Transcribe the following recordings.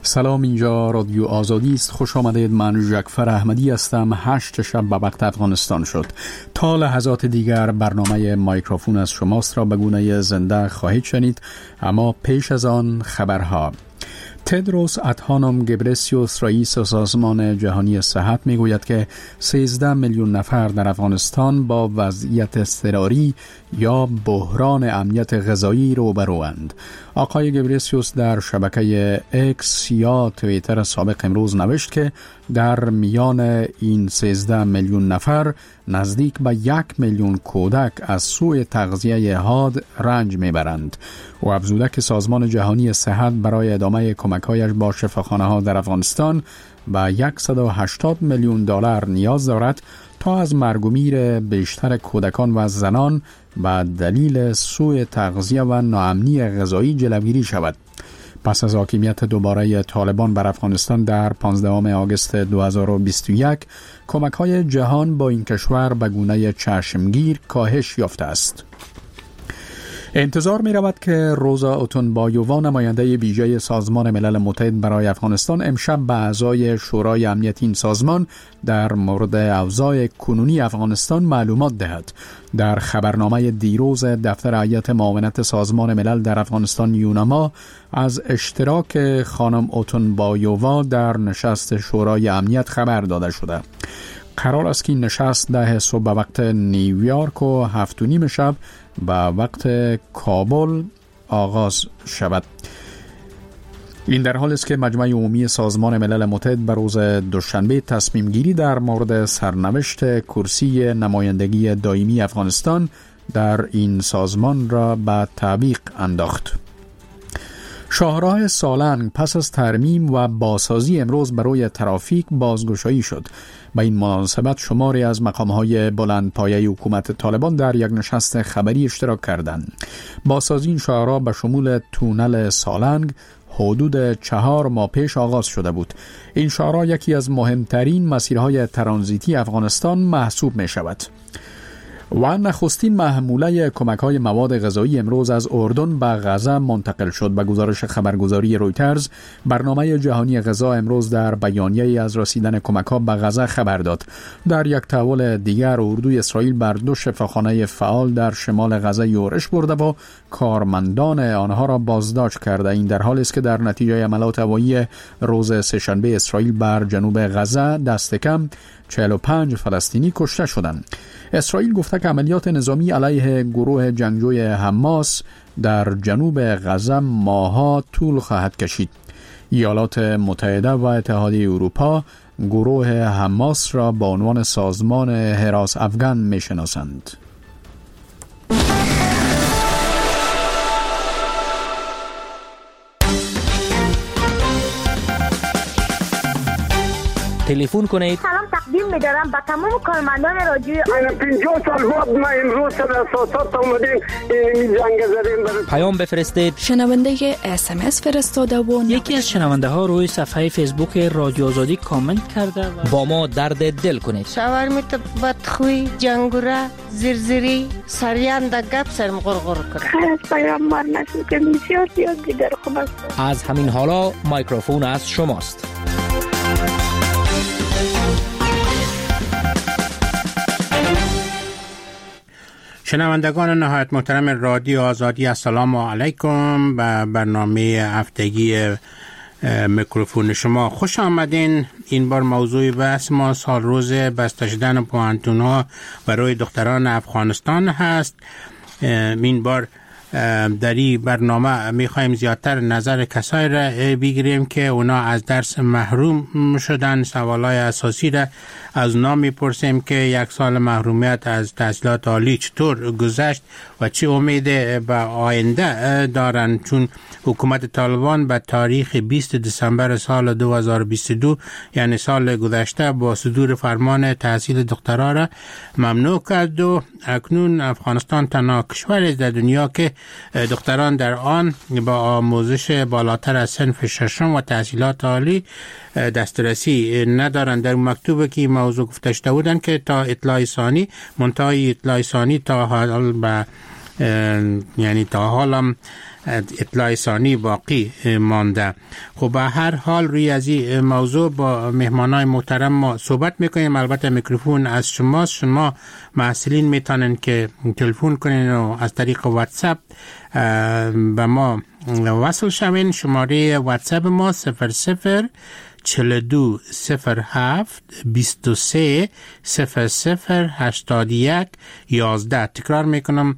سلام، اینجا رادیو آزادی است. خوش آمدید. من جعفر احمدی هستم. 8 شب به وقت افغانستان شد. تا لحظات دیگر برنامه مایکروفون از شماست را به گونه زنده خواهید شنید، اما پیش از آن خبرها. تدروس ادهانوم گبرسیوس رئیس سازمان جهانی صحت میگوید که 13 میلیون نفر در افغانستان با وضعیت اضطراری یا بحران امنیت غذایی روبروند. آقای گبرسیوس در شبکه اکس یا توییتر سابق امروز نوشت که در میان این 13 میلیون نفر نزدیک به 1 میلیون کودک از سوء تغذیه حاد رنج میبرند. و افزوده که سازمان جهانی صحت برای ادامه کمک‌هایش با شفاخانه‌ها در افغانستان به 180 میلیون دلار نیاز دارد تا از مرگ و میر بیشتر کودکان و زنان به دلیل سوء تغذیه و ناامنی غذایی جلوگیری شود. پس از حاکمیت دوباره طالبان بر افغانستان در 15 آگوست 2021 کمک‌های جهان با این کشور به گونه چشمگیر کاهش یافته است. انتظار می رود که روزا اوتونبایووا، نماینده ویژه سازمان ملل متحد برای افغانستان، امشب به اعضای شورای امنیت این سازمان در مورد اوضاع کنونی افغانستان معلومات دهد. در خبرنامه دیروز دفتر هیئت معاونت سازمان ملل در افغانستان یوناما از اشتراک خانم اوتونبایووا در نشست شورای امنیت خبر داده شده. قرار است که این نشست 10 صبح به وقت نیویورک و 7:30 شب به وقت کابل آغاز شود. این در حال است که مجمع عمومی سازمان ملل متحد به روز دوشنبه تصمیم گیری در مورد سرنوشت کرسی نمایندگی دائمی افغانستان در این سازمان را به تعویق انداخت. شاهراه سالنگ پس از ترمیم و بازسازی امروز برای ترافیک بازگشایی شد. به این مناسبت شماری از مقام‌های بلندپایه حکومت طالبان در یک نشست خبری اشتراک کردند. بازسازی این شاهراه به شمول تونل سالنگ حدود 4 ماه پیش آغاز شده بود. این شاهراه یکی از مهمترین مسیرهای ترانزیتی افغانستان محسوب می شود. و نخستین محموله کمک‌های مواد غذایی امروز از اردن به غزه منتقل شد. به گزارش خبرگزاری رویترز، برنامه جهانی غذا امروز در بیانیه‌ای از رسیدن کمک‌ها به غزه خبر داد. در یک تحول دیگر، اردوی اسرائیل بر 2 شفاخانه فعال در شمال غزه یورش برده و کارمندان آنها را بازداشت کرده. این در حالی است که در نتیجه حملات هوایی روز سه‌شنبه اسرائیل بر جنوب غزه دست کم 45 فلسطینی کشته شدند. اسرائیل گفته که عملیات نظامی علیه گروه جنگجوی حماس در جنوب غزه ماه‌ها طول خواهد کشید. ایالات متحده و اتحادیه اروپا گروه حماس را با عنوان سازمان حراس افغان می‌شناسند. تلفن کنید. سلام تقدیم می‌دارم به تمام کارمندان رادیو. 50 سال بعد ما امروز در اساسات اومدیم این جنگ زدیم. پیام بفرستید. شنونده SMS فرستاده و یکی از شنونده ها روی صفحه فیسبوک رادیو آزادی کامنت کرده و با ما درد دل کنید. شاورمیت بدخوی، جنگوره، زرزری، سریان در گپ سرم غرغر کرد. خیر از پیامبر نشد که بسیار دیگر خوب است. از همین حالا مایکروفون از شماست. شنوندگان نهایت محترم رادیو آزادی، السلام علیکم. به برنامه هفتگی میکروفون شما خوش آمدین. این بار موضوع بحث ما سال روز بسته شدن پوهنتون‌ها برای دختران افغانستان هست. این بار در این برنامه میخوایم زیادتر نظر کسایی را بگیریم که اونا از درس محروم شدن. سوالای اساسی را از اونا میپرسیم که 1 سال محرومیت از تحصیلات عالی چطور گذشت و چه امید به آینده دارن، چون حکومت طالبان به تاریخ 20 دسامبر سال 2022 یعنی سال گذشته با صدور فرمان تحصیل دخترها را ممنوع کرد و اکنون افغانستان تنها کشوری در دنیا که دختران در آن با آموزش بالاتر از صنف 6 و تحصیلات عالی دسترسی ندارند. در مکتوبی که موضوع گفته شده بودند که تا اطلاع ثانی منتهای اطلاع ثانی تا حال به یعنی تا حالم اطلاع ثانی باقی مانده. خب به هر حال روی از این موضوع با مهمانای محترم ما صحبت میکنیم. البته میکروفون از شماست. شما محصلین میتونن که تلفن کنین و از طریق واتساپ به ما وصل شوین. شماره واتساپ ما 00 42 07 23 00 81 11. تکرار میکنم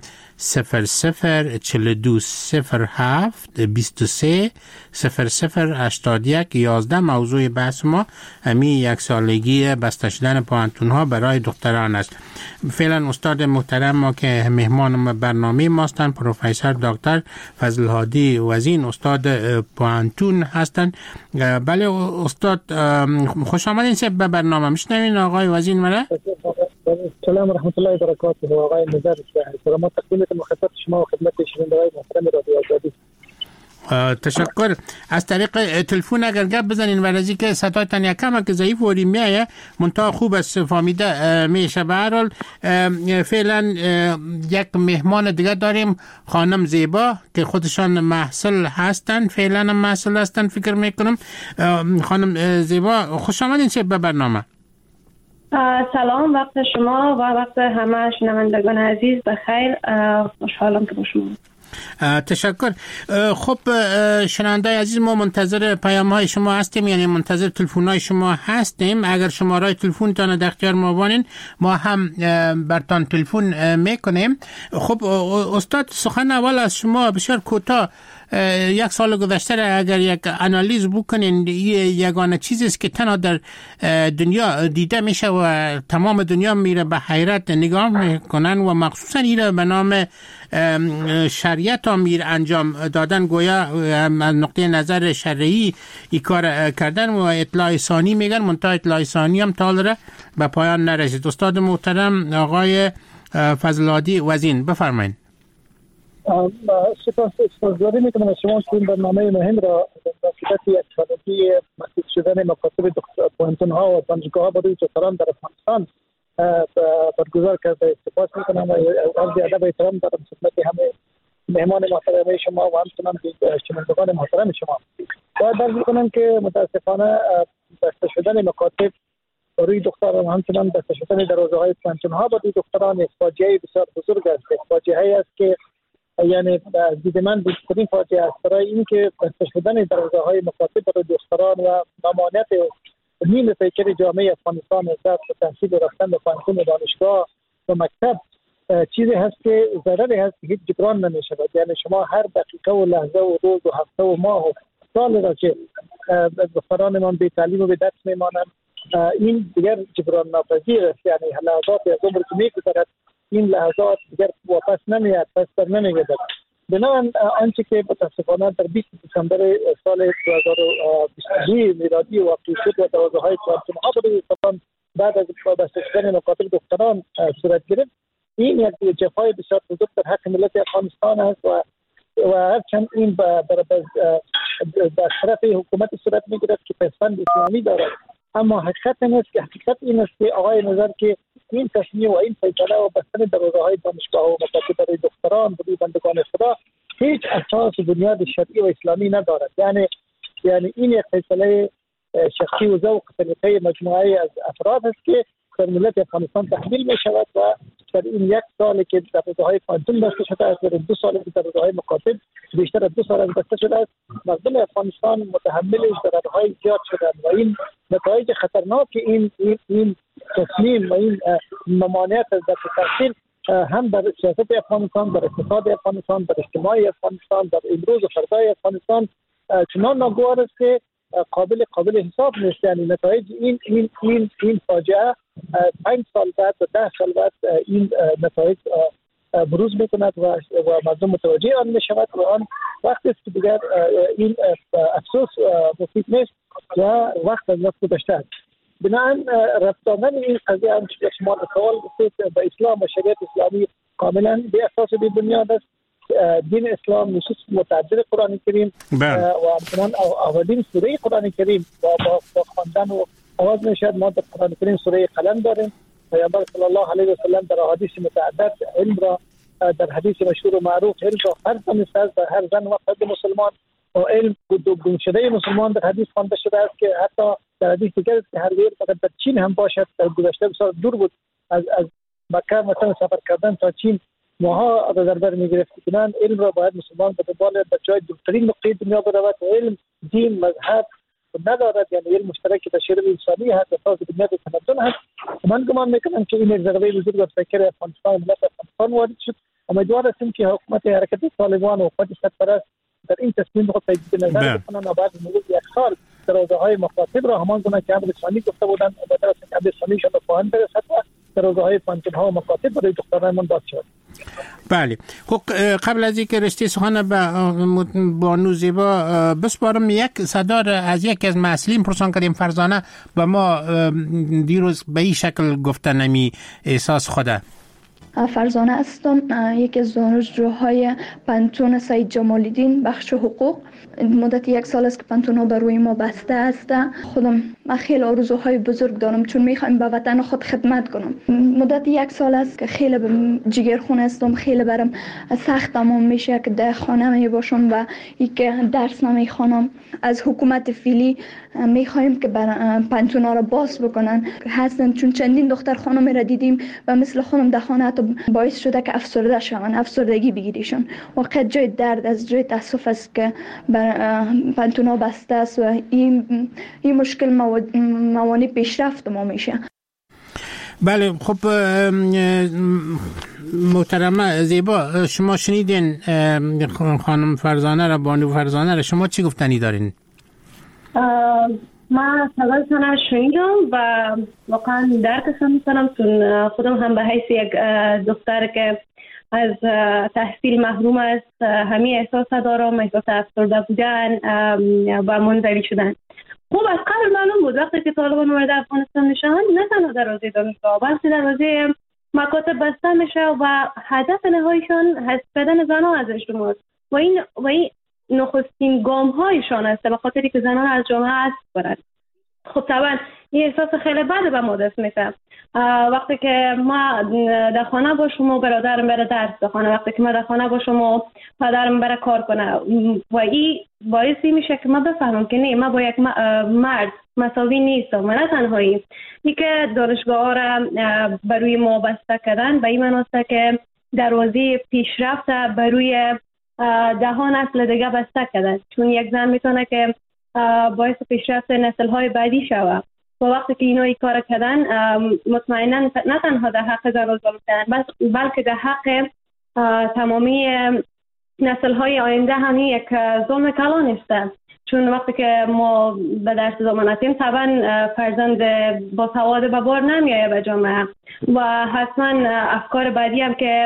00 42 07 23 00 81 11. موضوع بحث ما همی یک سالگی بسته شدن پوهنتون ها برای دختران است. فعلا استاد محترم ما که مهمان برنامه ماستن پروفسور دکتر فضل هادی وزین، استاد پوهنتون هستند. بله استاد، خوش آمدین به برنامه. میشنوین آقای وزین مرا؟ سلام و رحمت الله و برکاته. آقای نظر سلامات تقدیم خدمت شما و خدمت شنوندگان محترم رادیو آزادی. تشکر. از طریق تلفن اگر گپ بزنین ورزی که صدایتان یکم که ضعیف وری میایه منتها خوب است فهمیده میشه. به هر حال فعلا یک مهمان دیگه داریم، خانم زیبا که خودشان محصل هستن، فعلا محصل هستن فکر میکنم. خانم زیبا خوش آمدین به برنامه. سلام، وقت شما و وقت همه شنوندگان عزیز بخیر. خوشحالم که با شما. تشکر. خب شنوندگان عزیز، ما منتظر پیام های شما هستیم، یعنی منتظر تلفن های شما هستیم. اگر شماره تلفن تان در اختیار ما بانین ما هم برتان تلفن میکنیم. خب استاد، سخن اول از شما بسیار کوتاه. یک سال گذشته اگر یک آنالیز بکنین، یگانه چیزی است که تنها در دنیا دیده میشه و تمام دنیا میره به حیرت نگاه میکنن و مخصوصا ایره به نام شریعت امیر انجام دادن، گویا از نقطه نظر شرعی این کار کردن و اطلاع ثانی میگن، منتها اطلاع ثانی هم تالره به پایان نرسید. استاد محترم آقای فضل هادی وزین بفرمایید. سپاسگزاری میکنم از شما که این برنامه مهم را در صورت یک سالگی مخصوص شدن مکاتب پوهنتون ها و دانشگاه ها برای دختران در افغانستان برگزار کرده. سپاس میکنم و عرض ادب و احترام دارم خدمت همه مهمان محترم شما و همچنان شنوندگان محترم شما. باید عرض میکنم که متاسفانه بسته شدن مکاتب برای دختران و همچنان بسته شدن دروازه‌های پوهنتون ها برای دختران یک فاجعه بسیار بزرگ است. فاجعه است که یعنی دید من بزرگترین فاجعه است، برای اینکه بسته شدن دروازه‌های مکاتب برای دختران و ممانعت نیم پیکر جامعه افغانستان از تحصیل و رفتن به پوهنتون و دانشگاه و مکتب چیزی هست که ضرری هست که هیچ جبران نمی‌شود. یعنی شما هر دقیقه و لحظه و روز و هفته و ماه و سال را که دخترانمان بی تعلیم و بی درس میمانند، این دیگر جبران ناپذیر است. یعنی لحظات از عمر که می‌گذرد، این لحظات دیگر واپس نمیاد، پس در نمیگردد. بنابراین آنچه که متاسفانه در 20 دسامبر سال 2022 میلادی واقع شد و دروازه‌های پوهنتون ها برای دختران بعد از بسته شدن مکاتب دختران صورت گرفت، این یک جفای بسیار بزرگ در حق ملت افغانستان است و هرچند این در طرف حکومت صورت میگیرد که پسند اسلامی دارد، اما حقیقت این است که آقای نظر که این تصمیم و این فیصله و بستن دروازه‌های دانشگاه و مکاتب برای دختران برای بندگان خدا هیچ اساس و بنیاد شرعی و اسلامی ندارد. یعنی این یک فیصله شخصی و ذوق طریقه مجموعه از افراد است که در ملت افغانستان تحمیل می شود و در این یک سال که دروازه‌های پوهنتون بسته شده است، در 2 سال که دروازه‌های مکاتب بیشتر از 2 سال بسته شده است، مردم افغانستان متحمل ضررهای زیاد شدند و این نتایج خطرناک این تصمیم و این ممانعت از تحصیل هم در سیاست افغانستان، در اقتصاد افغانستان، در اجتماع افغانستان، در امروز و فردای افغانستان چنان ناگوار است که قابل حساب نیست. یعنی نتایج این فاجعه 5 سال بعد و 10 سال بعد این نتایج بروز میکند و مردم متوجه آن میشود و آن وقت است که دیگر این افسوس مفید نیست و وقت از وقت گذشته است. بنابراین رفتن این قضیه هم که شما سوال بسید به اسلام و شریعت اسلامی کاملا بی اساس و بی بنیاد است. دین اسلام نصوص متعدد قرآن کریم و همچنان اولین سوره قرآن کریم با خواندن و آغاز میشد. ما در قرآن کریم سوره قلم داریم. پیامبر صلی الله علیه و سلم در احادیث متعدد علم را در حدیث مشهور و معروف علم را فرض دانسته است و هر زن و فرد مسلمان و علم گم شده مسلمان در حدیث خوانده شده است که حتی در حدیث دیگر است که هر ویر فقط در چین هم باشد. در گذشته بسیار دور بود از مکه مثلا سفر کردن تا چین ماها در بر میگرفت. کنان علم را باید مسلمان به دنبال در جای دورترین نقطه دنیا برود و علم دین مذهب ندارد، یعنی علم مشترک تشریع انسانی هست، اساس بنیاد تمدن هست. من گمان میکنم که این ضربه بزرگ و فکر افغانستان ملت افغانستان وارد شد. امیدوار هستیم که حکومت حرکت طالبان و حکومت سرپرست در این تصمیم خود تجدید نظر بکنند و بعد مرور یک سال درازه‌های مخاطب را همان گونه که امیر ثانی گفته بودند و بعد از اینکه امیر ثانیشان به پایان برسد و درازه‌های پانتون‌ها و مخاطب برای دخترانمان باز شود. بله. خب قبل از اینکه رشته سخن به بانو زیبا بسپارم، یک صدا از یکی از مسئولین پرسان کردیم فرزانه به ما دیروز به این شکل گفته نمی احساس خوده. فرزانه هستم، یکی از دانشجوهای پانتون سید جمال الدین بخش حقوق. مدت 1 سال است که پانتون ها بر روی ما بسته است. خودم خیلی آرزوهای بزرگ دارم چون میخوایم به وطن خود خدمت کنم. مدت 1 سال است که خیلی جگرخون هستم، خیلی برام سخت تمام میشه که در خانه می باشم و یک درس نمیخوانم. از حکومت فعلی میخوایم که پانتون ها را باز بکنن هستن، چون چندین دختر خانم را دیدیم و مثل خانم در خانه باعث شده که افسرده شوند، افسردگی بگیریشون. واقعا جای درد از جای تاسف است که پانتون ها بسته است و این مشکل موانع پیشرفت ما میشه. بله. خب محترمه زیبا، شما شنیدین خانم فرزانه را، بانو فرزانه را، شما چی گفتنی دارین؟ من صدایتان شنیدم و واقعا درکشان میکنم، چون خودم هم به حیث یک دختر که از تحصیل محروم است همین احساس دارم، احساس افسرده بودن و منزوی شدن. خب از قبل معلوم بود وقتی که طالبان وارد افغانستان میشن نه تنها دروازه دانشگاه بلکه دروازه مکاتب بسته میشه و هدف نهاییشان حذف کردن زنان از اجتماع و این نخستین گام هایشان است به خاطری که زنان از جامعه حذف کنند. خب طبعا این احساس خیلی بد به ما دست میده. وقتی که ما در خانه باشم و برادرم بره درس بخونه، وقتی که ما در خانه باشم و پدرم بره کار کنه و این باعثی میشه که ما بفهمم که نه، ما با یک مرد مساوی نیستم و نه تنهایی. این که دانشگاه ها را بروی ما بسته کردن به این مناسبت که دروازه پیشرفت بروی 10 نسل دیگه بسته کردن، چون یک زن میتونه که باعث پیشرفت نسل های بعدی شود و وقتی که اینا این کار کردن مطمئنا نه تنها در حق زن ظلم کردن بلکه در حق تمامی نسل های آینده هم یک ظلم کلان است. چون وقتی که ما به درس ضمانتیم طبعا فرزند با سواد به بار نمیایه به جامعه و حتما افکار بعدی هم که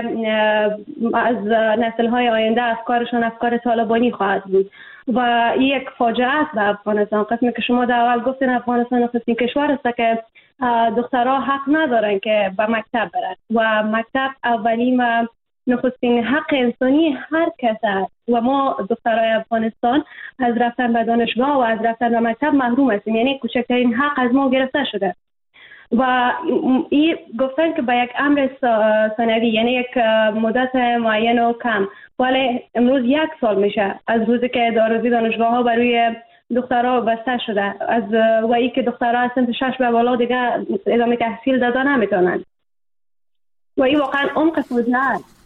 از نسل های آینده افکارشون افکار طالبانی خواهد بود و این یک فاجعه است به افغانستان. قسمی که شما در اول گفتین افغانستان نخستین کشور است که دخترها حق ندارن که به مکتب برن و مکتب اولین و نخستین حق انسانی هر کس است و ما دخترای افغانستان از رفتن به دانشگاه و از رفتن به مکتب محروم هستیم، یعنی کوچکترین حق از ما گرفته شده و این گفتن که به یک امر ثانوی یعنی یک مدت معین و کم، ولی امروز 1 سال میشه از روزی که دروازه دانشگاه ها برای دخترها بسته شده و ای که دخترها از سن 6 به بالا دیگه ادامه تحصیل دادن نمیتونن و این واقعا عمق فاجعه است.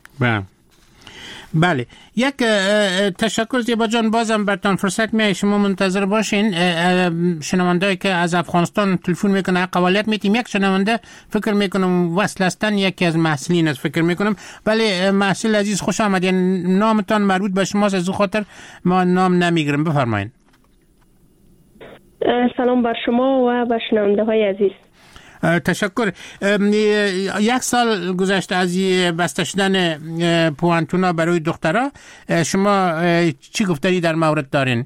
بله. یک تشکر زیبا جان، بازم برتان فرصت میای، شما منتظر باشین. شنوندهایی که از افغانستان تلفن میکنه قوالیت میتیم. یک شنونده فکر میکنم وصل هستن، یکی از محصلین است فکر میکنم. بله محصل عزیز خوش آمدین، نامتان مربوط به شماست، از خاطر ما نام نمیگیرم، بفرمایید. سلام بر شما و بر شنونده های عزیز. تشکر. 1 سال گذشته از بسته شدن پوانتونا برای دخترها، شما چی گفتنی در مورد دارین؟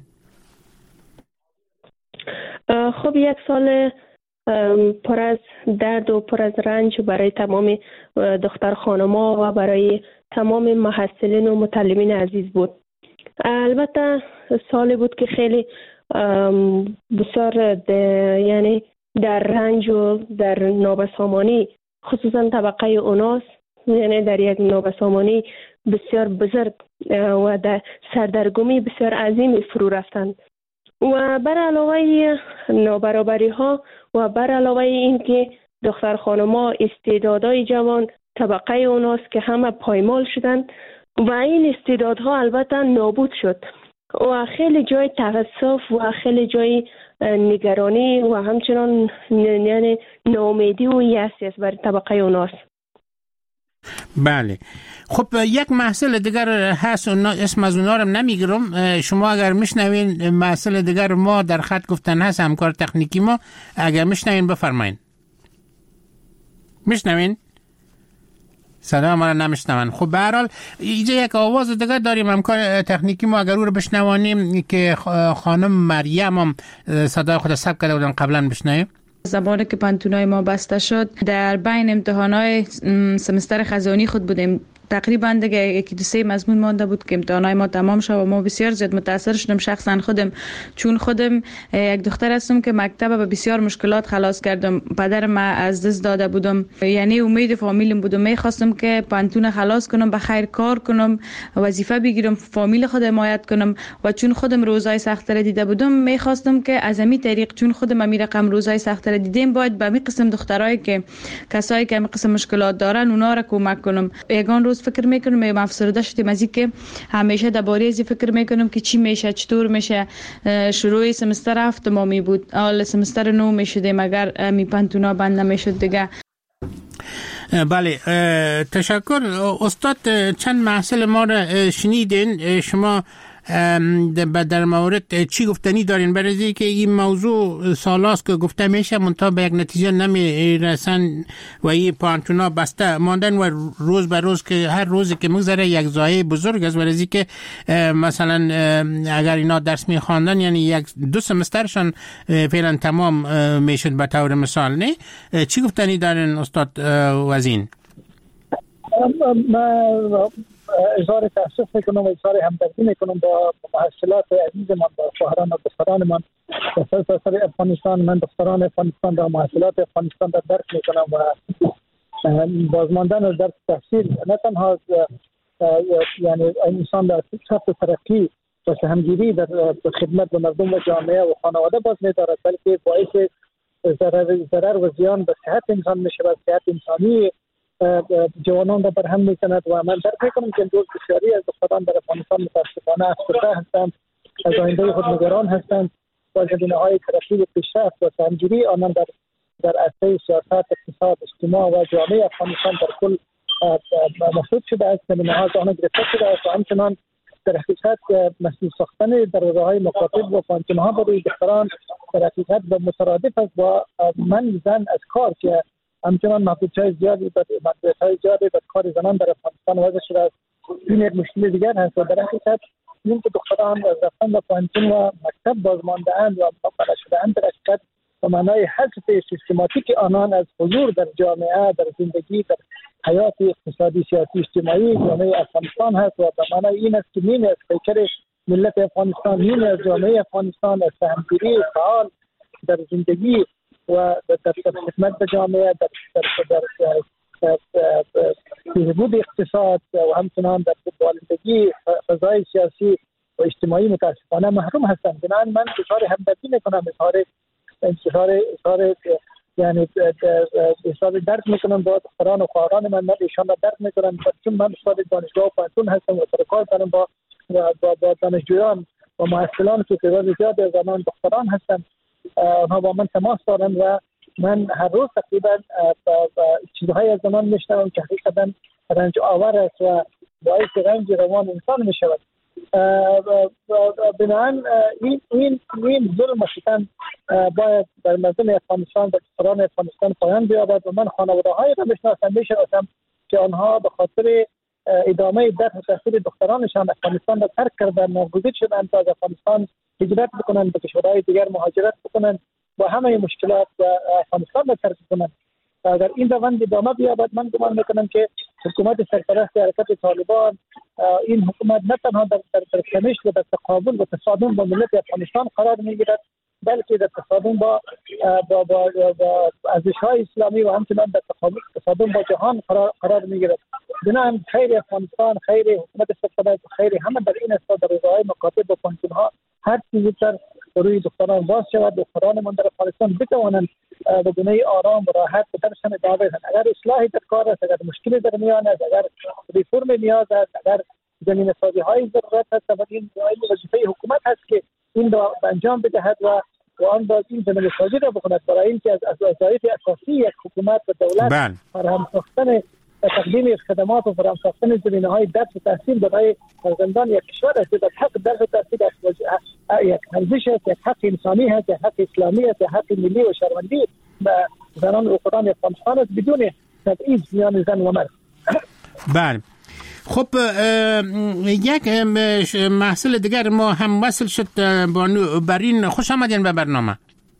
خب 1 سال پر از درد و پر از رنج برای تمام دختر خانما و برای تمام محصلین و متعلمین عزیز بود. البته سالی بود که خیلی بسیار یعنی در رنج و در نابسامانی خصوصا طبقه اوناس یعنی در یک نابسامانی بسیار بزرگ و در سردرگمی بسیار عظیمی فرو رفتند. و بر علاوه نابرابری ها و بر علاوه این که دختر خانم‌ها استعدادهای جوان طبقه اوناست که همه پایمال شدند و این استعدادها البته نابود شد و خیلی جای تأسف و خیلی جای نگرانی و همچنان یعنی ناامیدی و یأسی است برای طبقه اوناست. بله. خب یک محصول دیگر هست اسم از اونا رو نمیگیرم. شما اگر میشنوین محصول دیگر ما در خط گفتن هست، همکار تکنیکی ما، اگر میشنوین بفرمایین. میشنوین؟ صدا ما رو نمیشنون. خب به هر حال اینجا یک آواز دیگر داریم، همکار تکنیکی ما اگر او رو بشنوانیم که خانم مریم هم صدای خود ثبت کرده بودن قبلا بشنویم. زمانی که پانتونای ما بسته شد در بین امتحانات سمستر خزانی خود بودیم، تقریبا دیگه 1-2 مضمون مانده بود که امتحانات ما تمام شد و ما بسیار زیاد متاثر شدم شخصا خودم، چون خودم یک دختر هستم که مکتب به بسیار مشکلات خلاص کردم. پدر ما از دست داده بودم، یعنی امید فامیلم بودم، میخواستم که پانتون خلاص کنم، به خیر کار کنم، وظیفه بگیرم، فامیل خود حمایت کنم و چون خودم روزای سخت را دیده بودم میخواستم که از همین طریق، چون خودم همین رقم روزای سخت را دیدم، باید به همین قسم دخترایی که کسایی که همین قسم مشکلات دارن اونا را کمک کنم. یگان روز فکر میکنم افسرده شدم از اینکه همیشه درباره از فکر میکنم که چی میشه، چطور میشه. شروع سمستر 7 می بود، اول سمستر 9 میشد مگر می پانتونا بند نمیشد دیگه. بله، تشکر استاد. چند محصول ما را شنیدین. شما در مورد چی گفتنی دارین؟ برای که این موضوع سالاست که گفته میشه منتها به یک نتیجه نمیرسن و این پانتونا بسته ماندن و روز به روز که هر روزی که میگذره یک ضایعه بزرگ است. برای که مثلا اگر اینا درس میخواندن یعنی 1-2 سمسترشان فعلا تمام میشد به طور مثال. نه چی گفتنی دارین استاد وزین؟ اظهار تأسف میکنم و اظهار همدردی میکنم با محصولات عزیزمان، با خواهران و دخترانمان در سراسر افغانستان. من دختران افغانستان را محصولات افغانستان را درک میکنم و بازماندن از درس تحصیل نه تنها یعنی انسان در سطح ترقی و سهمگیری در خدمت به مردم و جامعه و خانواده باز می‌دارد، بلکه باعث ضرر و زیان به صحت انسان می‌شود، صحت انسانی جوانان را برهم می‌کند. و من درک می‌کنم که امروز بسیاری از دختران در افغانستان متاسفانه افسرده هستند، از آینده خود نگران هستند و زمینه‌های ترقی و پیشرفت و سهمگیری آنان در عرصه سیاست، اقتصاد، اجتماع و جامعه افغانستان در کل مفروض شده است. زمینه‌ها از آنها گرفته شده است و همچنان در حقیقت مسئول ساختن دروازه‌های مکاتب و پانتون‌ها برای دختران در حقیقت مترادف است با من زن از کار که همچنان محدودیت‌های زیادی در کار زنان در افغانستان وضع شده است. این یک مشکل دیگر هست و در حقیقت این که دختران از رفتن به پانتون و مکتب بازمانده‌اند و مبتلا شده‌اند در حقیقت به معنای حذف سیستماتیک آنان از حضور در جامعه، در زندگی، در حیات اقتصادی، سیاسی، اجتماعی جامعه افغانستان هست و به معنای این است که نیمی از پیکر ملت افغانستان، نیمی از جامعه افغانستان از سهمگیری فعال در زندگی و در خدمت به جامعه، در بهبود اقتصاد و همچنان در بالندگی فضای سیاسی و اجتماعی متاسفانه محروم هستند. بنابراین من اظهار همدردی میکنم، اظهار درد میکنم با دختران و خواهران من ایشان را درد میکنم، چون من استاد دانشگاه و پانتون هستم و سر کار دارم با دانشجویان و محصلان که تعداد زیادی از آنان دختران هستند. آنها با من تماس دارند و من هر روز تقریبا چیزهای از زمان میشنوم که حقیقتا رنج آور است و باعث رنج روان انسان میشود. بنابراین این ظلم و ستم باید در مردم افغانستان، در دختران افغانستان پایان بیابد و من خانواده‌هایی را میشناسم که آنها به خاطر ادامه درس و تحصیل دخترانشان افغانستان را ترک کردند، ناگزیر شدند تا از افغانستان هجرت بکنند، به کشورهای دیگر مهاجرت بکنند با همه مشکلات و افغانستان را ترک کنند. اگر این روند ادامه بیابد من گمان میکنم که حکومت سرپرست حرکت طالبان این حکومت نه تنها در کنش و در تقابل و تصادم با ملت افغانستان قرار میگیرد، بلکه در تصادم با ارزش‌های اسلامی و همچنان در تصادم با جهان قرار می‌گیرد. بنابراین خیر افغانستان، خیر حکومت سلطنت، خیر همه در این است در رضای مکاتب و پانتون‌ها هر چیزی تر روی دختران باز شود. دخترانمان در افغانستان بتوانند به گونه آرام و راحت به درشان ادامه بدهند. اگر اصلاحی در کار است، اگر مشکلی در میان است، اگر ریفرم نیاز است، اگر زمینه‌سازی های ضرورت است، و این وظیفه حکومت هست که این را انجام بدهد و آن باز این زمینه‌سازی را بکند، برای اینکه از وظایف اساسی یک حکومت و دولت فراهم ساختن تقدیم خدمات و فراهم ساختن زمینه‌های درس و تحصیل برای فرزندان یک کشور است. در حق درس و تحصیل یک ارزش است، یک حق انسانی است، یک حق اسلامی است، یک حق ملی و شهروندی و زنان و دختران افغانستان است بدون تبعیض میان زن و مرد. بله. خب یک محصول دیگر ما هم وصل شد. بانو برین، خوش آمدین به برنامه.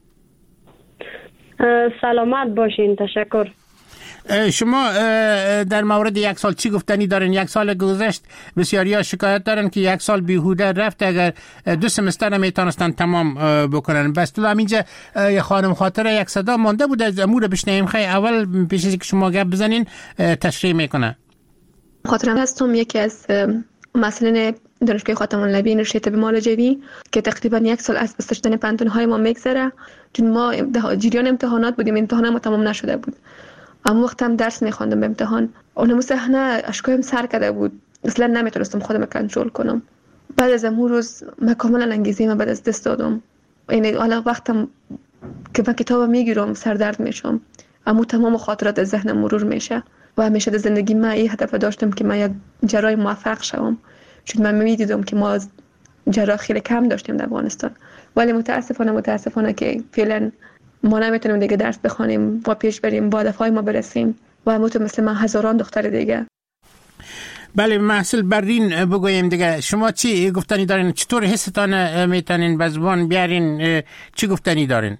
سلامت باشین. تشکر. شما در مورد یک سال چی گفتنی دارین؟ یک سال گذشت بسیاری ها شکایت دارن که یک سال بیهوده رفت، اگر 2 سمستر نمیتونستن تمام بکنن. بس تو همینجا خانم خاطره یک صدا مانده بود از امور بشنیم. خیلی اول پیش از اینکه شما گپ بزنین تشریح میکنه. خاطرم هستم یکی از مسئولین دانشگاه خاتم النبیین رشته طب معالجوی که تقریبا 1 سال از بسته شدن پانتون‌های ما میگذره، چون ما جریان امتحانات بودیم، امتحان ما تمام نشده بود. اما وقت هم درس میخواندم به امتحان، اونم صحنه اشکایم سر کرده بود، اصلا نمیتونستم خودم کنترل کنم. بعد از امون روز من کاملا انگیزه من بعد از دست دادم. یعنی حالا وقتم که من کتاب میگیرم سردرد میشم، اما تمام خاطرات از ذهنم مرور میشه و همیشه در زندگی من این هدف داشتم که من یک جراح موفق شوم، چون من میدیدم که ما جراح خیلی کم داشتیم در افغانستان. ولی متاسفانه که فعلا ما نمیتونیم دیگه درس بخونیم و پیش بریم، با هدفهای ما برسیم و همونطور مثل من هزاران دختر دیگه. بله محصول برین بگویم دیگه، شما چی گفتنی دارین؟ چطور حستان میتونین به زبان بیارین؟ چی گفتنی دارین؟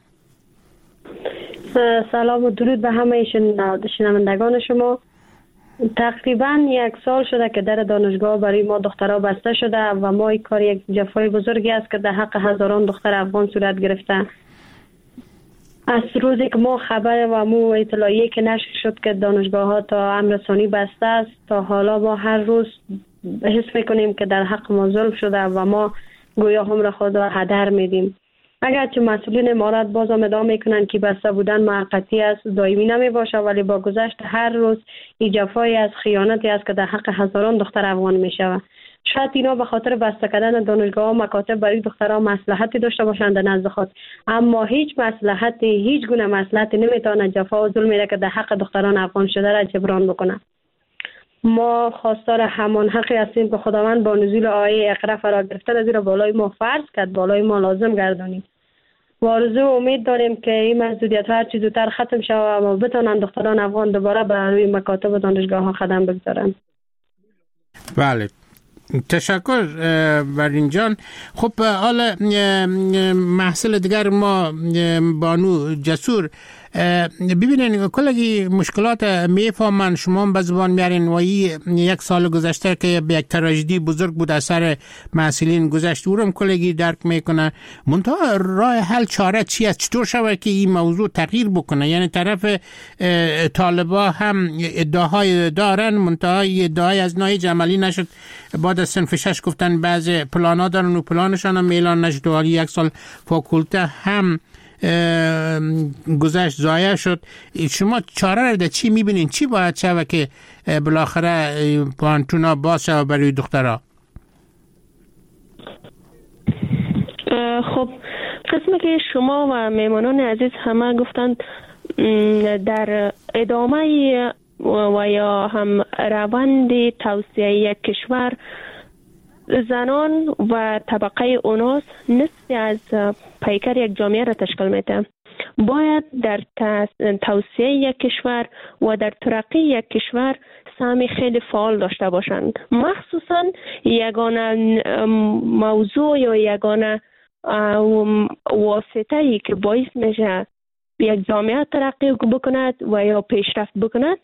سلام و درود به همه شنوندگان شما. تقریبا 1 سال شده که در دانشگاه برای ما دخترها بسته شده و ما این کار یک جفای بزرگی است که در حق هزاران دختر افغان صورت گرفته. از روزی که ما خبر و مو اطلاعیه که نشر شد که دانشگاه ها تا امرسانی بسته است، تا حالا ما هر روز حس میکنیم که در حق ما ظلم شده و ما گویا هم را خود را هدر میدیم. اگرچه مسئولین امارات باز هم ادعا میکنن که بسته بودن موقتی است، دائمی نمی باشه، ولی با گذشت هر روز این جفایی از خیانتی است که در حق هزاران دختر افغان میشود. شاید اینا به خاطر بسته کردن دانشگاه و مکاتب برای دخترها مصلحتی داشته باشند نزد خود، اما هیچ گونه مصلحتی نمیتونه جفا و ظلمی را که در حق دختران افغان شده را جبران بکنه. ما خواستار همان حقی هستیم که خداوند با نزول آیه اقرا فرا گرفتن از این را بالای ما فرض کرد، بالای ما لازم گردانید. و آرزو و امید داریم که این محدودیت هر چیز زودتر ختم شود و بتونن دختران افغان دوباره بر روی مکاتب و دانشگاه ها قدم بگذارن. بله، تشکر برین جان. خب حالا محصول دیگر ما بانو جسور، ببینین کلگی مشکلات میفهمن، شما به زبان میارین و 1 سال گذشته که به یک تراژدی بزرگ بود اثر محصولین گذشت، اونم کلگی درک میکنه. منتها راه حل چاره چی است؟ چطور شود که این موضوع تغییر بکنه؟ یعنی طرف طالبا هم ادعاهای دارن، منتها ادعای از نهیج عملی نشد. بعد از صنف 6 گفتن بعضی پلانا دارن و پلانشان هم اعلان نشد و 1 سال فاکولته هم گذشت، ضایع شد. شما چاره را در چی میبینین؟ چی باید شود که بالاخره پانتونا باز شود برای دخترها؟ خب قسمی که شما و میمانان عزیز همه گفتند، در ادامه و یا هم روند توسعه یک کشور، زنان و طبقه اوناس نصفی از پیکر یک جامعه را تشکیل میده. باید در توسعه یک کشور و در ترقی یک کشور سهمی خیلی فعال داشته باشند. مخصوصا یگانه موضوع یا یگانه واسطه‌ای که باعث میشه یک جامعه ترقی بکند و یا پیشرفت بکند،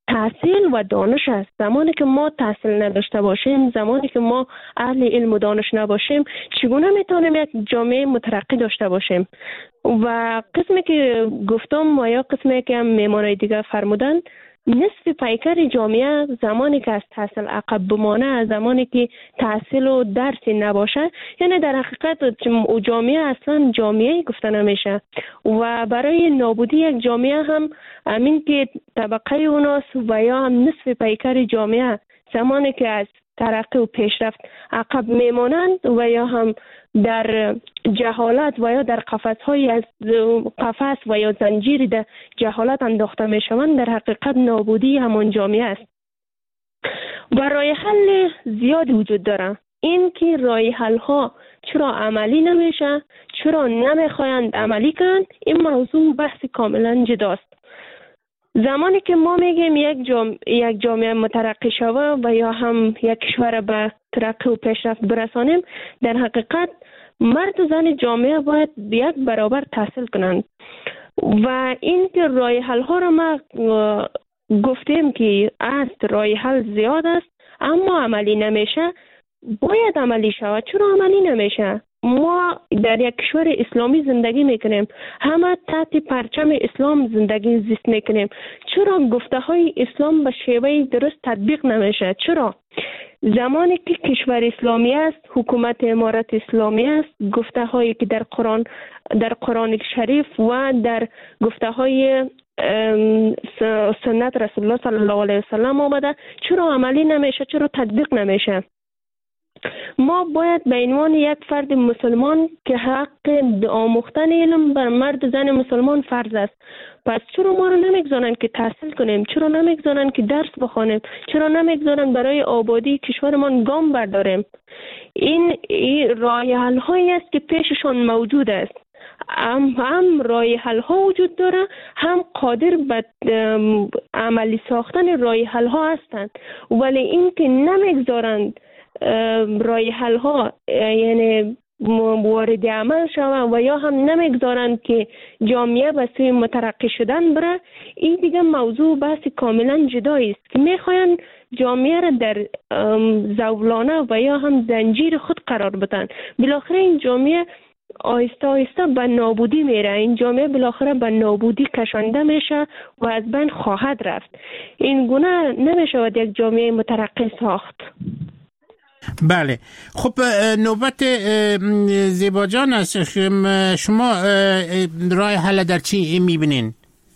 تحصیل و دانش است. زمانی که ما تحصیل نداشته باشیم، زمانی که ما اهل علم و دانش نباشیم، چگونه میتونیم یک جامعه مترقی داشته باشیم؟ و قسمی که گفتم و یا قسمی که هم میمانای دیگه فرمودن، نصف پیکر جامعه زمانی که از تحصیل عقب بمانه، زمانی که تحصیل و درسی نباشه، یعنی در حقیقت جامعه اصلا جامعه گفته نمیشه. و برای نابودی یک جامعه هم همین که طبقه اوناست و یا هم نصف پیکر جامعه زمانی که از ترقی و پیشرفت عقب میمانند و یا هم در جهالت و یا در قفس‌های از قفس و یا زنجیر در جهالت انداخته میشوند، در حقیقت نابودی همان جامعه است. و راه حل زیادی وجود داره. این که راه حل ها چرا عملی نمیشه، چرا نمیخواهند عملی کنند، این موضوع بحث کاملا جداست. زمانی که ما میگیم یک جامعه مترقی شوه و یا هم یک کشور به ترقی و پیشرفت برسانیم، در حقیقت مرد و زن جامعه باید یک برابر تحصیل کنند. و این که راه حل ها را ما گفتیم که است راه حل زیاد است اما عملی نمیشه، باید عملی شود. چرا عملی نمیشه؟ ما در یک کشور اسلامی زندگی میکنیم، همه تحت پرچم اسلام زندگی زیست میکنیم. چرا گفته های اسلام به شیوه درست تطبیق نمیشه؟ چرا زمانی که کشور اسلامی است، حکومت امارت اسلامی است، گفته هایی که در قرآن شریف و در گفته های سنت رسول الله صلی الله علیه وسلم آمده، چرا عملی نمیشه؟ چرا تطبیق نمیشه؟ ما باید به عنوان یک فرد مسلمان که حق آموختن علم بر مرد و زن مسلمان فرض است، پس چرا ما رو نمیگذارن که تحصیل کنیم؟ چرا نمیگذارن که درس بخوانیم؟ چرا نمیگذارن برای آبادی کشورمان گام برداریم؟ این راه حل هایی است که پیششان موجود است. هم راه حل ها وجود داره، هم قادر به عملی ساختن راه حل ها هستند، ولی این که نمیگذارند راه حل ها یعنی وارد عمل شوند و یا هم نمیگذارند که جامعه به سوی مترقی شدن بره، این دیگه موضوع بحث کاملا جدایی است که میخواین جامعه را در زولانه و یا هم زنجیر خود قرار بدن. بالاخره این جامعه آهسته آهسته به نابودی میره، این جامعه بالاخره به نابودی کشانده میشه و از بین خواهد رفت. این گونه نمیشود یک جامعه مترقی ساخت. بله، خب نوبت زیبا جان است. شما راه حل در چی میبینین؟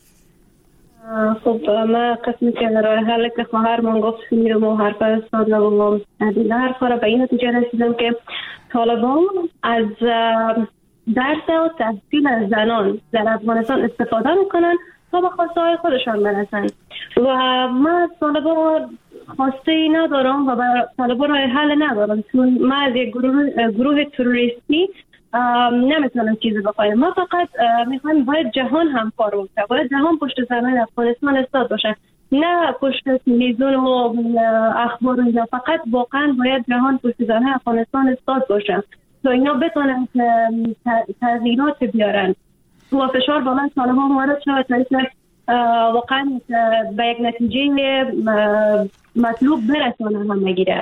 خب ما قسمی که راه حل که خواهرمان گفت میرم و حرف استاد و دیگه حرفا را به این نتیجه رسیدم که طالبان از درس و تحصیل از زنان در افغانستان استفاده میکنن تا به خواسته های خودشان برسن و ما طالبان خواسته ای ندارم و طالبان راه حل ندارم، چون ما از یک گروه تروریستی نمیتونم چیزی بخوایم. ما فقط میخوایم باید جهان همکار باشه، باید جهان پشت زمین افغانستان استاد باشه، نه پشت تلویزیون و اخبار اینجا. فقط واقعا باید جهان پشت زمین افغانستان استاد باشه تا اینا بتونن تغییرات بیارن و فشار با من طالبان وارد شود تا واقعا به یک نتیجه مطلوب برسانه هم نگیره.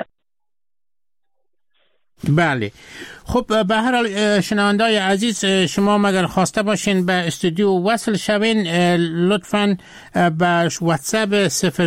بله، خب به هر حال شنوندای عزیز، شما مگر خواسته باشین به استودیو وصل شوین، لطفاً به واتساپ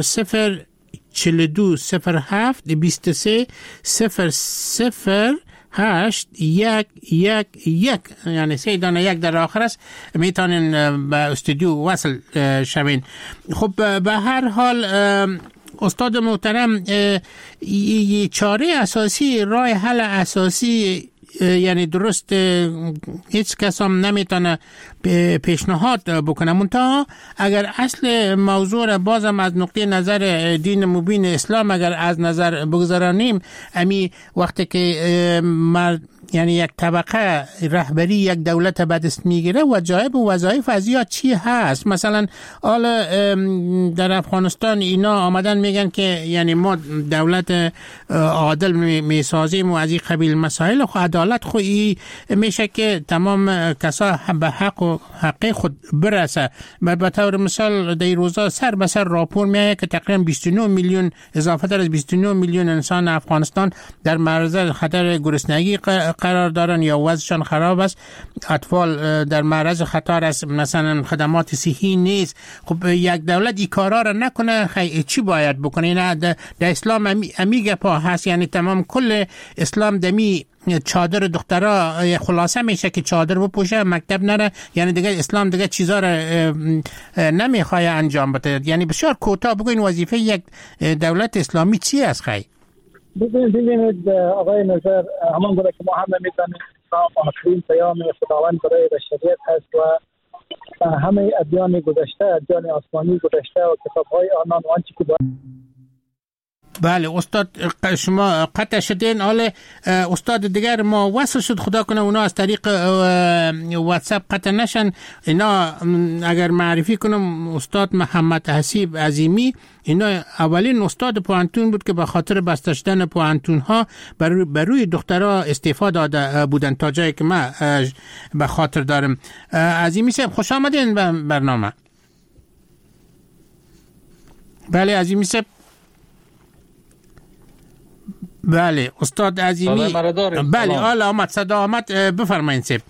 004203000811 یعنی 3 دانه 1 در آخر است، میتونین به استودیو وصل شوین. خب به هر حال استاد محترم، چاره اساسی، راه حل اساسی یعنی درست هیچ کس هم نمیتونه پیشنهاد بکنه، منتها اگر اصل موضوع را بازم از نقطه نظر دین مبین اسلام اگر از نظر بگذارانیم، امی وقتی که یعنی یک طبقه رهبری یک دولت به دست میگیره، وظایف و وظایف از یا چی هست؟ مثلا حالا در افغانستان اینا آمدن میگن که یعنی ما دولت عادل میسازیم و از این قبیل مسائل، خب عدالت عدالت خویی میشه که تمام کسا به حق خود برسه. به طور مثال در روزا سر به سر راپور میایه که تقریبا 29 میلیون اضافه تر از 29 میلیون انسان افغانستان در معرض خطر گرسنگی قرار دارن یا وضعشان خراب است. اطفال در معرض خطر است، مثلا خدمات صحی نیست. خب یک دولت این کارا را نکنه چی باید بکنه؟ نه در اسلام امیگه پا هست، یعنی تمام کل اسلام دمی چادر دخترها خلاصه میشه که چادر بپوشه، مکتب نره، یعنی دیگه اسلام دیگه چیزا را نمیخواد انجام بده. یعنی بسیار کوتاه بگوین وظیفه یک دولت اسلامی چی است خیلی؟ ببینید آقای نظر، همان گونه که ما هم میدانیم اسلام آخرین پیام خداوند برای بشریت هست و همه ادیان گذشته، ادیان آسمانی گذشته و کتاب‌های آنان و آنچه که بله استاد شما قطع شدین. حالا استاد دیگر ما وصل شد، خدا کنه اونا از طریق واتساپ قطع نشن. اینا اگر معرفی کنم استاد محمد حسیب عظیمی، اینا اولین استاد پوهنتون بود که به خاطر بسته شدن پوهنتون ها بر روی دخترها استعفا داده بودن، تا جایی که من به خاطر دارم. عظیمی صاحب خوش آمدین به برنامه. بله عظیمی صاحب. بله استاد عظیمی. بله حالا آمد صدا آمد، بفرمایید سیب.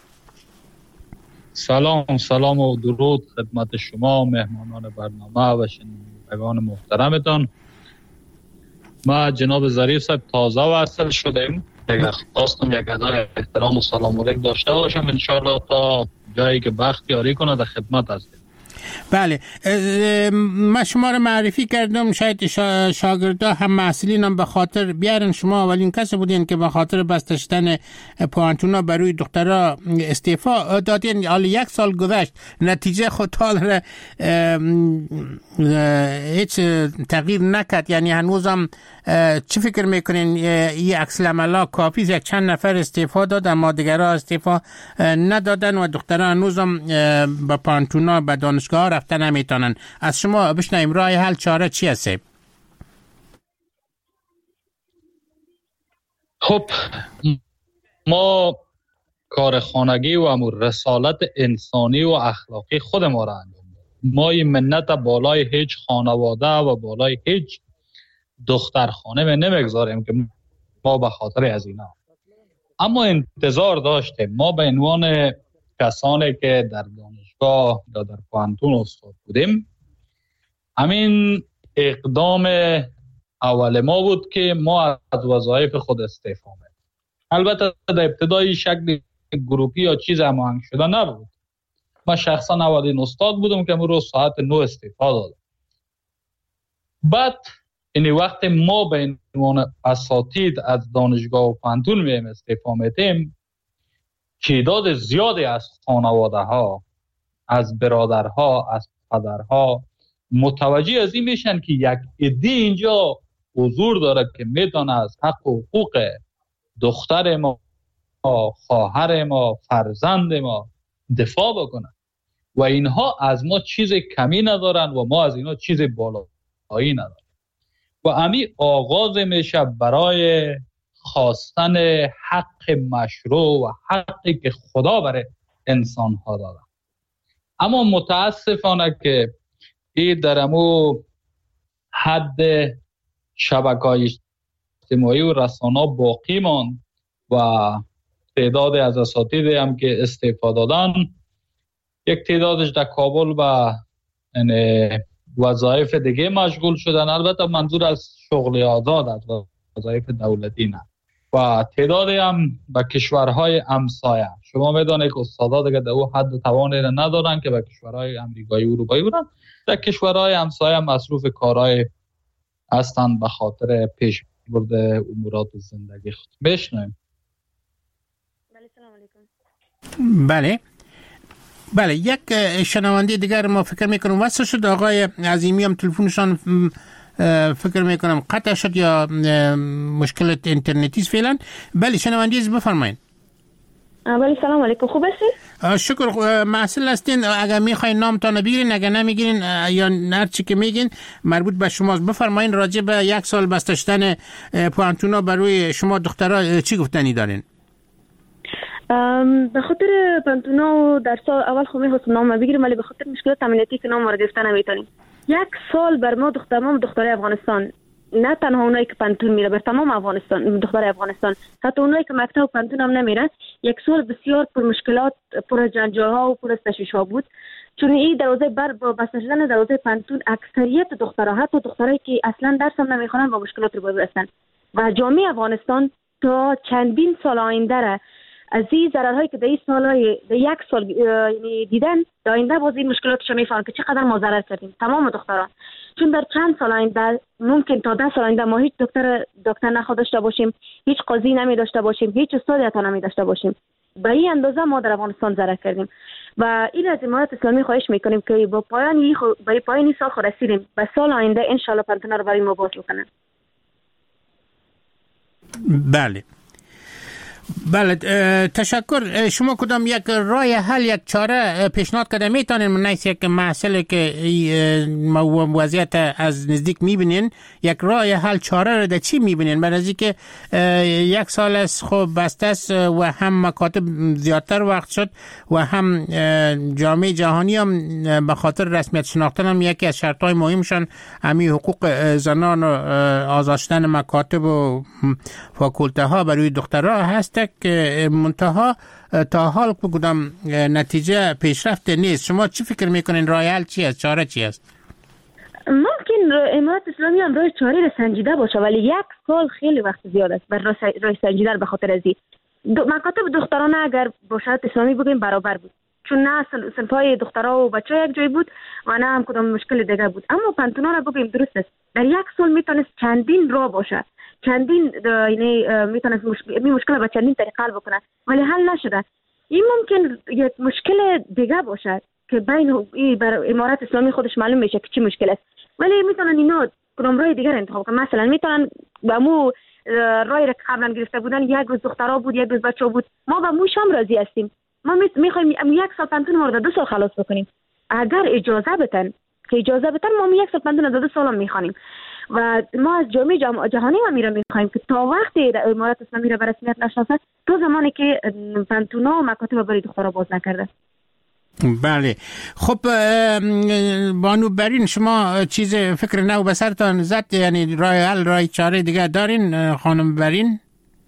سلام و درود خدمت شما مهمانان برنامه و شنوندگان محترمتان. ما جناب ظریف صاحب تازه وصل شدیم، خواستم یک ادای احترام و سلام علیک داشته باشم، انشاءالله تا جایی که بخت یاری کنه در خدمت هستیم. بله من شما رو معرفی کردم، شاید شاگردا هم محصلین هم به خاطر بیارن شما اولین کسی بودین که به خاطر بسته شدن پوهنتونا بروی دخترها استعفا دادین. حالا یک سال گذشت، نتیجه خود حال هیچ تغییر نکرد. یعنی هنوزم چی فکر میکنین این عکس العملا کافی یک چند نفر استعفا داد اما دیگرها استعفا ندادن و دخترها هنوزم به پوهنتونا به دانشگاه رفتن نمیتونن؟ از شما بشنویم راه حل چاره چی هست؟ خب ما کار خانگی و امور رسالت انسانی و اخلاقی خود ما را انجام دادیم. ما این منت بالای هیچ خانواده و بالای هیچ دخترخانه نمیگذاریم که ما به خاطر از اینا، اما انتظار داشتیم. ما به عنوان کسانی که در دانشگاه یا در پوهنتون استاد بودیم، همین اقدام اول ما بود که ما از وظایف خود استعفا بدیم. البته در ابتدای شکل گروپی یا چیز هماهنگ شده نبود. من شخصا اولین استاد بودم که امروز ساعت 9 استعفا دادم. بعد این وقت ما به عنوان اساتید از دانشگاه و پوهنتون میایم استعفا میدیم، تعداد زیادی از خانواده ها، از برادرها، از پدرها متوجه از این میشن که یک عده اینجا حضور داره که میتونه از حق و حقوق دختر ما، خواهر ما، فرزند ما دفاع بکنن و اینها از ما چیز کمی ندارن و ما از اینها چیز بالایی ندارن. و امی آغاز میشه برای خواستن حق مشروع و حقی که خدا برای انسان ها داده. اما متاسفانه که این در امو حد شبکه‌های اجتماعی و رسانه باقی ماند و تعداد از اساتید هم که استعفا دادن، یک تعدادش در کابل و وظایف دیگه مشغول شدن. البته منظور از شغل آزاد، از وظایف دولتی نه. و تعدادی هم به کشورهای همسایه. شما میدونید که استادا دیگه در او حد توانی را ندارن که به کشورهای امریکایی و اروپایی برن. در کشورهای همسایه مصروف کارهای هستند به خاطر پیش برده امورات زندگی خود. بشنویم. بله یک شنونده دیگر ما فکر میکنم وصل شد. آقای عظیمی هم تلفنشان فکر میکنم قطع شد یا مشکل اینترنتی است فعلا. بله شنونده بفرمایید. بله سلام علیکم، خوب هستین؟ شکر. محصل هستین، اگر میخواین نامتان بگیرین، اگر نمیگیرین یا هر چی که میگین مربوط به شماست. بفرمایین راجع به یک سال بسته شدن پوهنتونا برای شما دخترها چی گفتنی دارین؟ به خاطر پانتونا و در سال اول خب می‌خواستم نام بگیرم، ولی به خاطر مشکلات امنیتی که نام رو گرفتن نمیتونیم. یک سال بر ما تمام دخترای افغانستان، نه تنها اونایی که پانتون میره، بر تمام افغانستان، دخترای افغانستان، حتی اونایی که مکتب پانتون هم نمیرن، یک سال بسیار پر مشکلات، پر جنجال ها و پر تشویش ها بود. چون این دروازه با بسته شدن دروازه پانتون اکثریت دخترها، حتی دخترایی که اصلا درس هم نمیخونن، با مشکلات روبرو هستن و جامعه افغانستان تا چندین سال آینده از این ضررهایی که در این سالهای در یک سال یعنی دیدن، در آینده باز این مشکلاتش میفهمن که چقدر ما ضرر کردیم تمام دختران. چون در چند سال آینده ممکن تا 10 سال آینده ما هیچ دکتر نخواد داشته باشیم، هیچ قاضی نمی داشته باشیم، هیچ استادی حتی نمی داشته باشیم. به این اندازه ما در افغانستان ضرر کردیم و این از امارات اسلامی خواهش میکنیم که با پایان این سال خود رسیدیم، به سال آینده ان شاء الله پانتونا رو برای ما باز کنن. بله تشکر. شما کدام یک راه حل، یک چاره پیشنهاد کرده میتونین من نیست یک مسئله که وضعیت از نزدیک میبینین، یک راه حل چاره رو در چی میبینین؟ برای از که یک سال است خب بسته است و هم مکاتب زیادتر وقت شد و هم جامعه جهانی هم به خاطر رسمیت شناختن هم یکی از شرطهای مهمشان همین حقوق زنان و آزاد شدن مکاتب و فاکولته ها برای دخترها هست که منتها تا حال کدام نتیجه پیشرفت نیست. شما چی فکر میکنین راه حل چی است، چاره چی است؟ ممکن امارات اسلامی هم راه چاره را سنجیده باشه، ولی یک سال خیلی وقت زیاد است بر راه سنجیده به خاطر ازی مکاتب دخترانه اگر با شرط اسلامی بگیم برابر بود، چون نه صنفای دخترها و بچه‌ها یک جای بود و نه هم کدام مشکل دیگه بود. اما پانتونا را بگیم درست است، در یک سال میتونست چندین راه باشه، چندین یعنی میتونست مشکل با چندین طریقه حل بکنه، ولی حل نشده. این ممکن یک مشکل دیگه باشه که بین بر امارات اسلامی خودش معلوم میشه که چی مشکل است، ولی میتونن اینا کدام راه دیگر انتخاب کنن. مثلا میتونن با مو رای را قبلا گرفته بودن، یک روز دخترها بود یک روز بچه‌ها بود، ما با موش هم راضی هستیم، ما میخوایم یک سال پانتون ما رو در 2 سال خلاص بکنیم. اگر اجازه بدن ما 1 سال پانتون در 2 سال هم میخوانیم و ما از جامعه جهانی هم میخوایم که تا وقتی امارات اسلامی را به رسمیت نشناسه تا زمانی که پانتونا و مکاتب برای دخترها باز نکرده. بله خب بانو برین، شما چیز فکر نو به سرتان زد؟ یعنی راه حل، راه چاره دیگه دارین خانم برین؟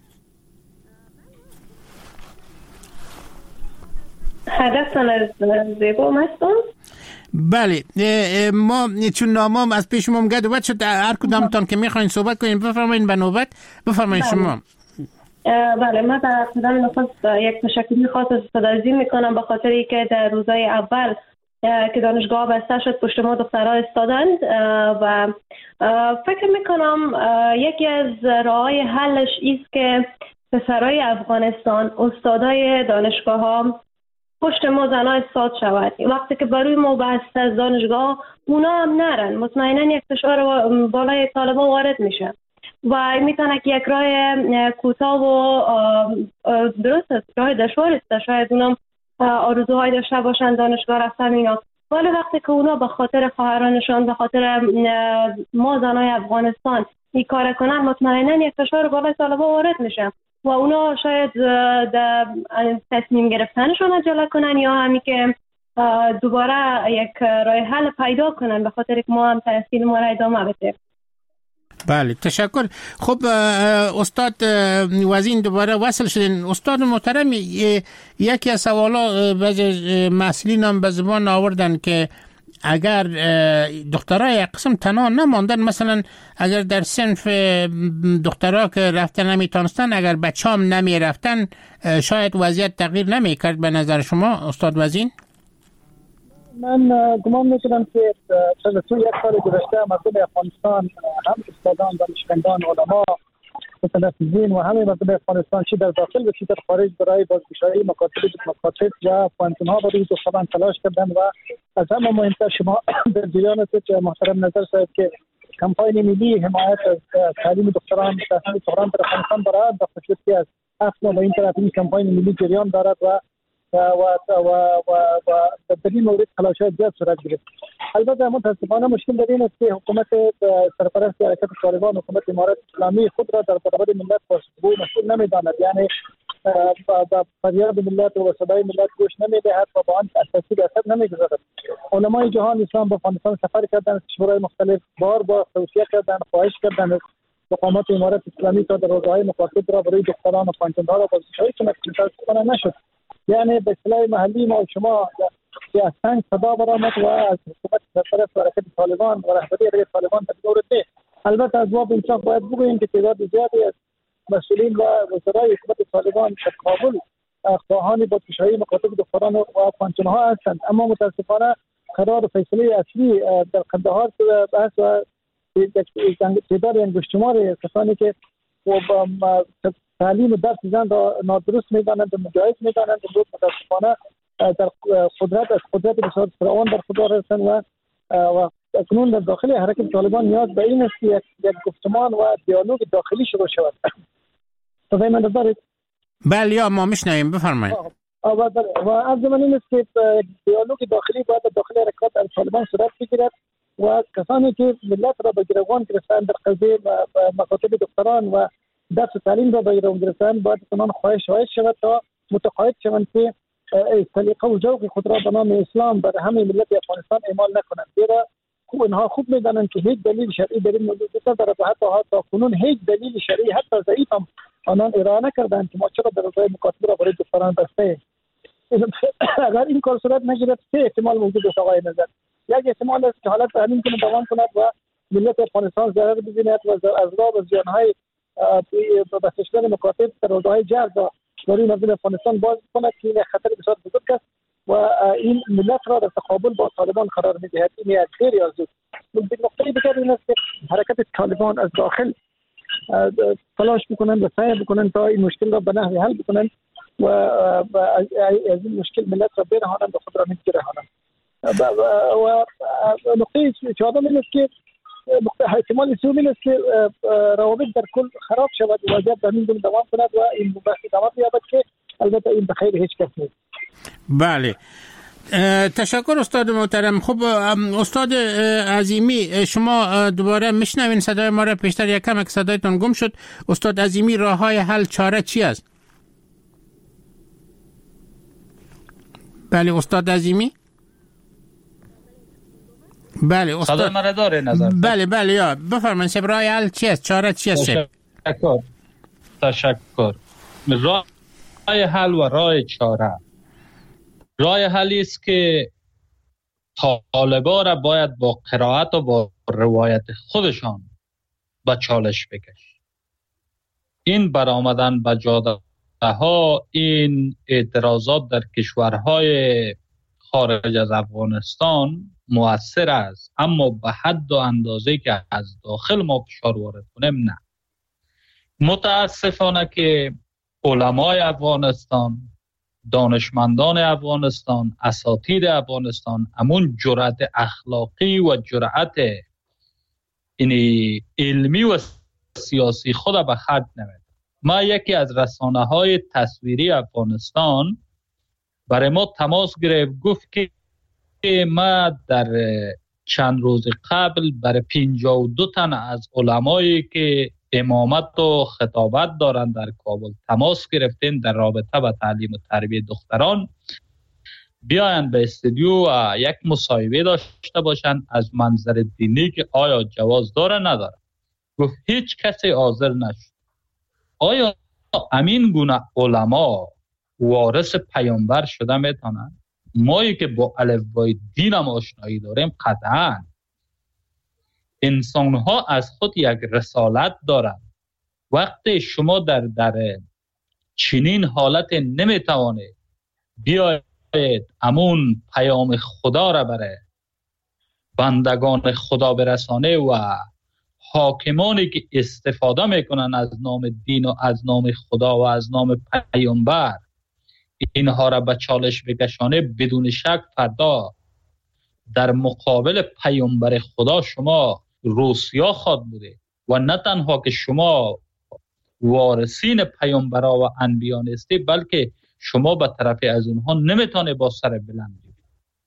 هدفتان از زیبا مستون؟ بله ما چون نامام از پیش ما گد و شد، هر کدامتان که میخواین صحبت کنین بفرمایین به نوبت. بفرمایین شما. بله من در ابتدا میخواست یک تشکر خاص از صدازی میکنم به خاطر اینکه در روزهای اول که دانشگاه بسته شد پشت ما دخترها استادند و فکر میکنم یکی از راههای حلش ایست که پسرای افغانستان استادای دانشگاه ها پشت ما زنها استاد شود. وقتی که برای ما بسته از دانشگاه اونا هم نرن، مطمئنا یک فشار بالای طالبا وارد میشه و میتونه که یک راه کوتاه و درست است، راه دشوار است، شاید اونم آرزوهای داشته باشن دانشگاه رفتن اینا، ولی وقتی که اونا به خاطر خواهرانشان، به خاطر ما زنای افغانستان این کار کنن، مطمئنا یک فشار بالای طالبا وارد میشه و اونا شاید تصمیم گرفتنشون عجله کنن یا همی که دوباره یک راه حل پیدا کنن به خاطر که ما هم تحصیل ما را ادامه بدیم. بله تشکر. خب استاد وزین دوباره وصل شدین. استاد محترم، یکی از سوالا بعضی مسئولین هم به زبان آوردن که اگر دخترها یک قسم تنها نماندن، مثلا اگر در صنف دخترها که رفتن نمیتونستن، اگر بچه هم نمی رفتن شاید وضعیت تغییر نمی کرد. به نظر شما استاد وزین؟ من گمان میکنم که تو یک سال گذشته مردم افغانستان، هم استادان، دانشمندان، علما، متنفذین و همه مردم افغانستان چی در داخل و چی در خارج برای بازگشایی مکاتب و پانتونها برای دختران تلاش کردن و از همه مهمتر شما در جریان محترم نظر صاحب که کمپاین ملی حمایت از تعلیم دختران در افغانستان برای در خصوصی از اصلا و این طرف این کمپاین ملی جریان دارد و در این مورد تلاش‌های زیاد صورت گرفت. البته متأسفانه مشکل در این است که حکومت سرپرست حرکت طالبان، حکومت امارات اسلامی خود را در برابر ملت پاسخگو مسئول نمی‌داند. یعنی با فریاد ملت و صدای ملت گوش نمیدهد و با آن تاثیر اثر نمیگذارد. علمای جهان اسلام به افغانستان سفر کردند، کشورهای مختلف بار توصیه کردند، خواهش کردند از مقامات امارت اسلامی تا دروازه‌های مکاتب را برای دختران و پانتون‌ها را بازگشایی کنند که متاسفانه نشد. یعنی به اصطلاح محلی ما و شما که از سنگ صدا برآمد و از حکومت سرپرست و حرکت طالبان و رهبری حرکت طالبان در دور ده. البته از باب انصاف باید بگوییم که تعداد زیادی از مسئولین و وزرای حکومت طالبان در کابل خواهان بازگشایی مکاتب دختران و پانتون‌ها هستند، اما متاسفانه قرار فیصله اصلی در قندهار بحث و تعداد انگشتمار کسانی که تعلیم و درس زن را نادرست می‌دانند و مجاز می‌دانند و متاسفانه در قدرت بسیار فرعون در خود هستند و اکنون در داخل حرکت طالبان نیاز به این است که یک گفتمان و دیالوگ داخلی شروع شود. صدای من دارید؟ بله یا ما میشنویم، بفرمایید. و از زمان این است که دیالوگ داخلی باید داخل حرکت طالبان صورت بگیرد و کسانی که ملت را به گروگان گرفتند در قضیه مکاتب دختران و درس و تعلیم را به گروگان گرفتند باید کنان خواهش شود تا متقاعد شوند که سلیقه و ذوق خود را به نام اسلام بر همه ملت افغانستان اعمال نکنند. زیرا اونها خوب میدانند که هیچ دلیل شرعی در این موضوع ندارد و حتی تا کنون هیچ دلیل شرعی حتی ضعیف هم آنان ارائه نکردند که ما چرا دروازه مکاتب را برای دختران بسته. اگر این کار صورت نگیرد سه احتمال موجود است آقای نظر. یک احتمال است که حالت همین کنه دوام کند و ملت افغانستان ضرر ببیند و اضرار و زیانهای بسته شدن مکاتب در روزهای جرد برای مردم افغانستان باز کند که این خطر بسیار بزرگ است و این ملت را در تقابل با طالبان قرار می‌دهد. این یک غیر از نقطه دیگر این است که حرکت طالبان از داخل تلاش می‌کنند و سعی می‌کنند تا این مشکل را به نحوی حل بکنند و از این مشکل ملت را برهانند و خود را می‌گیرهانند. و نقطه چهارم این است که احتمال سوم این است که روابط در کل خراب شود و وضعیت به همین گونه دوام کند و این بحث ادامه یابد که البته این به خیر هیچ کس نیست. بله، تشکر استاد محترم. خب استاد عظیمی، شما دوباره میشنوین صدای ما را؟ پیشتر یک کم صدایتون گم شد. استاد عظیمی، راههای حل چاره چی است؟ بله استاد عظیمی. بله استاد صدای من داره نظر؟ بله یا بفرمایید راه حل چی است؟ چاره چی است؟ تشکر. راه حل و راه چاره. راه حلی است که طالبان را باید با قرائت و با روایت خودشان به چالش بکش. این برآمدن به جاده ها، این اعتراضات در کشورهای خارج از افغانستان مؤثر است، اما به حد و اندازه که از داخل ما فشار وارد کنیم نه. متاسفانه که علمای افغانستان، دانشمندان افغانستان، اساتید افغانستان همون جرأت اخلاقی و جرأت علمی و سیاسی خود به خرج نمیده. ما یکی از رسانه‌های تصویری افغانستان برای ما تماس گرفت، گفت که ما در چند روز قبل برای 52 تن از علمایی که امامت و خطابت دارند در کابل تماس گرفتیم در رابطه با تعلیم و تربیت دختران بیاین به استودیو و یک مصاحبه داشته باشند از منظر دینی که آیا جواز داره نداره. گفت هیچ کسی حاضر نشد. آیا امین گونه علما وارث پیامبر شده میتونن؟ مایی که با الفبای دین هم آشنایی داریم قطعا انسان ها از خود یک رسالت دارند. وقتی شما در چنین حالت نمیتوانید بیاید امون پیام خدا را برای بندگان خدا برسانه و حاکمانی که استفاده میکنن از نام دین و از نام خدا و از نام پیامبر اینها را به چالش بکشانه، بدون شک فردا در مقابل پیامبر خدا شما روسیا خواد بوده و نه تنها که شما وارثین پیامبرا و انبیا نیستی، بلکه شما به طرف از اونها نمیتونه با سر بلند بید.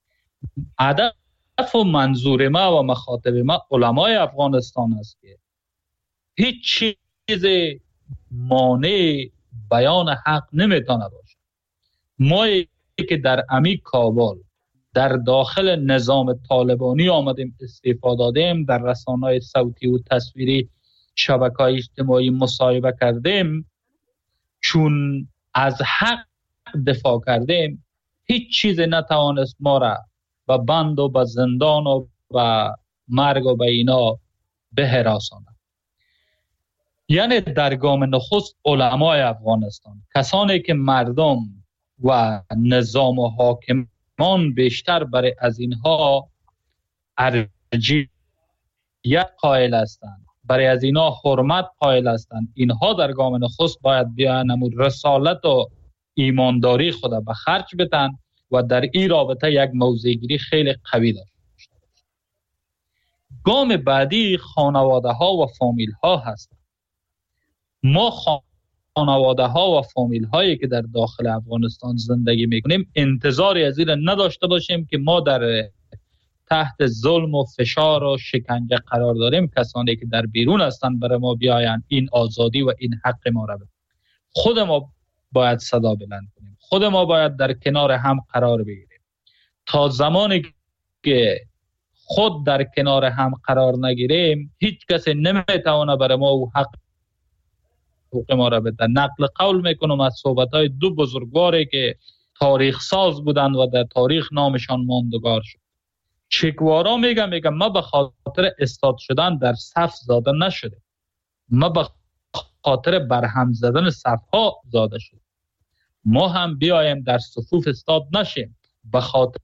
هدف و منظور ما و مخاطب ما علمای افغانستان است که هیچ چیز مانع بیان حق نمیتونه باشه. ما که در امی کابل در داخل نظام طالبانی آمدیم استعفا دادیم، در رسانه‌های صوتی و تصویری شبکه‌های اجتماعی مصاحبه کردیم، چون از حق دفاع کردیم هیچ چیز نتوانست ما را به بند و به زندان و به مرگ و به اینا بهراساند. یعنی در گام نخست علمای افغانستان، کسانی که مردم و نظام و حاکمان بیشتر برای از اینها ارجحیت قائل هستند، برای از اینها حرمت قائل هستند، اینها در گام نخست باید بیان رسالت و ایمانداری خود به خرج بدن و در این رابطه یک موضع‌گیری خیلی قوی داشته باشند. گام بعدی خانواده ها و فامیل ها هستند. ما خانواده ها و فامیل هایی که در داخل افغانستان زندگی میکنیم انتظاری از این نداشته باشیم که ما در تحت ظلم و فشار و شکنجه قرار داریم. کسانی که در بیرون هستند برای ما بیاین این آزادی و این حق ما را بدن. خود ما باید صدا بلند کنیم، خود ما باید در کنار هم قرار بگیریم. تا زمانی که خود در کنار هم قرار نگیریم هیچ کسی نمیتونه برای ما او حق ما را بده. نقل قول میکنم از صحبت‌های دو بزرگواری که تاریخ ساز بودند و در تاریخ نامشان ماندگار شد. چکوارا میگم ما به خاطر استاد شدن در صف زاده نشده، ما به خاطر برهم زدن صفها زاده شد. ما هم بیایم در صفوف استاد نشیم، به خاطر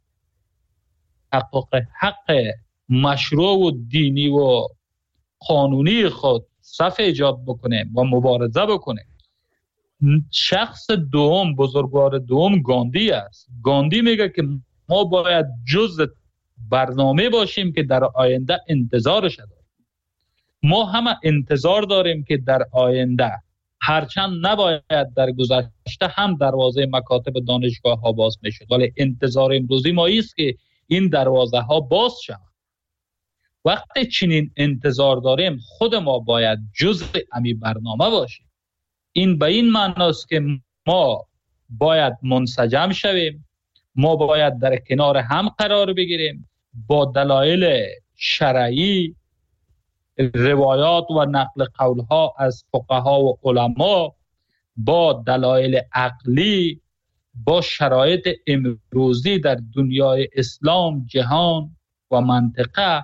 حق مشروع و دینی و قانونی خود صف ایجاد بکنیم و مبارزه بکنیم. شخص دوم، بزرگوار دوم گاندی است. گاندی میگه که ما باید جزء برنامه باشیم که در آینده انتظارش داریم. ما همه انتظار داریم که در آینده، هرچند نباید در گذشته هم دروازه مکاتب دانشگاه ها باز میشد، ولی انتظار امروزی ما است که این دروازه ها باز شود. وقتی چنین انتظار داریم خود ما باید جزء امی برنامه باشیم. این به این معناست که ما باید منسجم شویم، ما باید در کنار هم قرار بگیریم، با دلایل شرعی، روایات و نقل قولها از فقها و علما، با دلایل عقلی، با شرایط امروزی در دنیای اسلام، جهان و منطقه،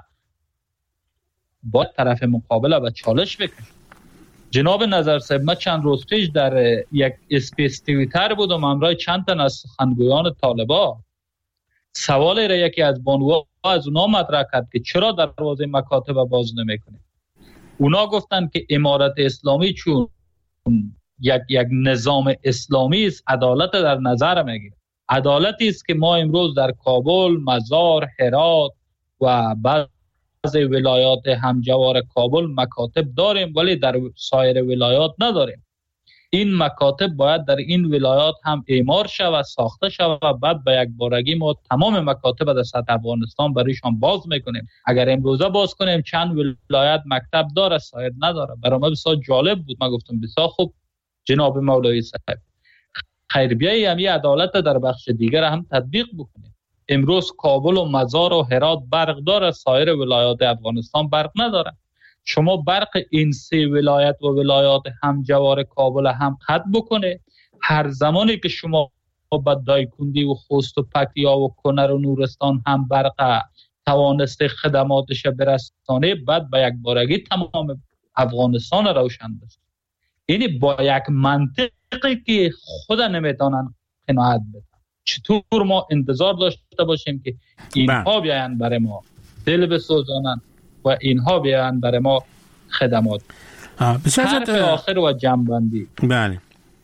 با طرف مقابل و چالش بکشیم. جناب نظر صاحب، من چند روز پیش در یک اسپیس توییتر بودم همراه چند تن از سخنگویان طالبا. سوالی را یکی از بانوها از اونا مطرح کرد که چرا دروازه مکاتب باز نمیکنه. اونا گفتن که امارت اسلامی چون یک نظام اسلامی است، عدالت در نظر میگیره. عدالتی است که ما امروز در کابل، مزار، هرات و بعضی ولایات همجوار کابل مکاتب داریم ولی در سایر ولایات نداریم. این مکاتب باید در این ولایات هم اعمار شود، ساخته شود و بعد به یک بارگی ما تمام مکاتب در سطح افغانستان برایشان باز میکنیم. اگر امروزه باز کنیم چند ولایت مکتب داره، سایر نداره. برای ما بسیار جالب بود. من گفتم بسیار خوب جناب مولوی صاحب، خیر بیایی هم یه عدالت در بخش دیگر هم تطبیق بکنیم. امروز کابل و مزار و هرات برق داره، سایر ولایات افغانستان برق نداره. شما برق این سه ولایت و ولایات همجوار کابل هم قطع بکنه. هر زمانی که شما با دایکندی و خوست و پکتیا و کنر و نورستان هم برق توانسته خدماتش برسانه، بعد با یک بارگی تمام افغانستان روشن بشه. یعنی با یک منطقی که خود نمیتونن قناعت بدن. چطور ما انتظار داشته باشیم که اینها بیاین برای ما دل بسوزانن و اینها بیاین برای ما خدمات. حرف آخر و جنبندی. بله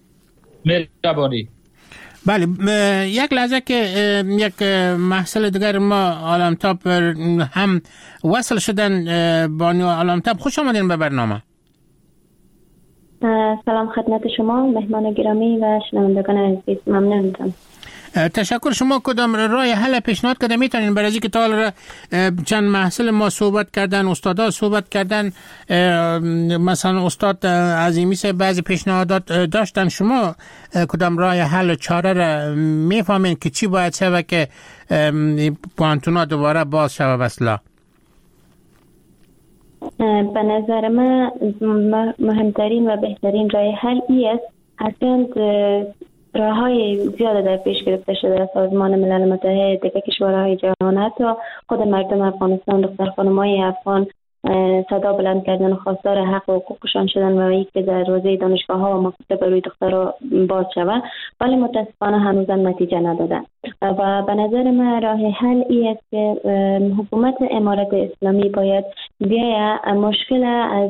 مهربانی. بله یک لحظه که یک محصل دیگر ما عالمتاب هم وصل شدن. بانو عالمتاب خوش آمدین به برنامه. سلام خدمت شما مهمان گرامی و شنوندگان عزیز، ممنونم. تشکر. شما کدام راه حل پیشنهاد کرده میتونین برای اینکه تا حالا چند محصل ما صحبت کردن، استادا صحبت کردن، مثلا استاد عظیمی سه بعضی پیشنهادات داشتن، شما کدام راه حل چاره را میفهمین که چی باید شود که پوانتونا دوباره باز شود؟ اصلا به نظر من مهمترین و بهترین راه حل است هرچند راه‌های زیاد در پیش گرفته شده از سازمان ملل متحد، دیگر کشورهای جهان، حتی خود مردم افغانستان، دختر خانم‌های افغان صدا بلند کردن و خواستار حق و حقوقشان شدن و اینکه دروازه دانشگاه‌ها و مکاتب برای دخترها باز شود، ولی متاسفانه هنوزم نتیجه ندادن. و به نظر من راه حل این است که حکومت امارت اسلامی باید بیاید مشکل از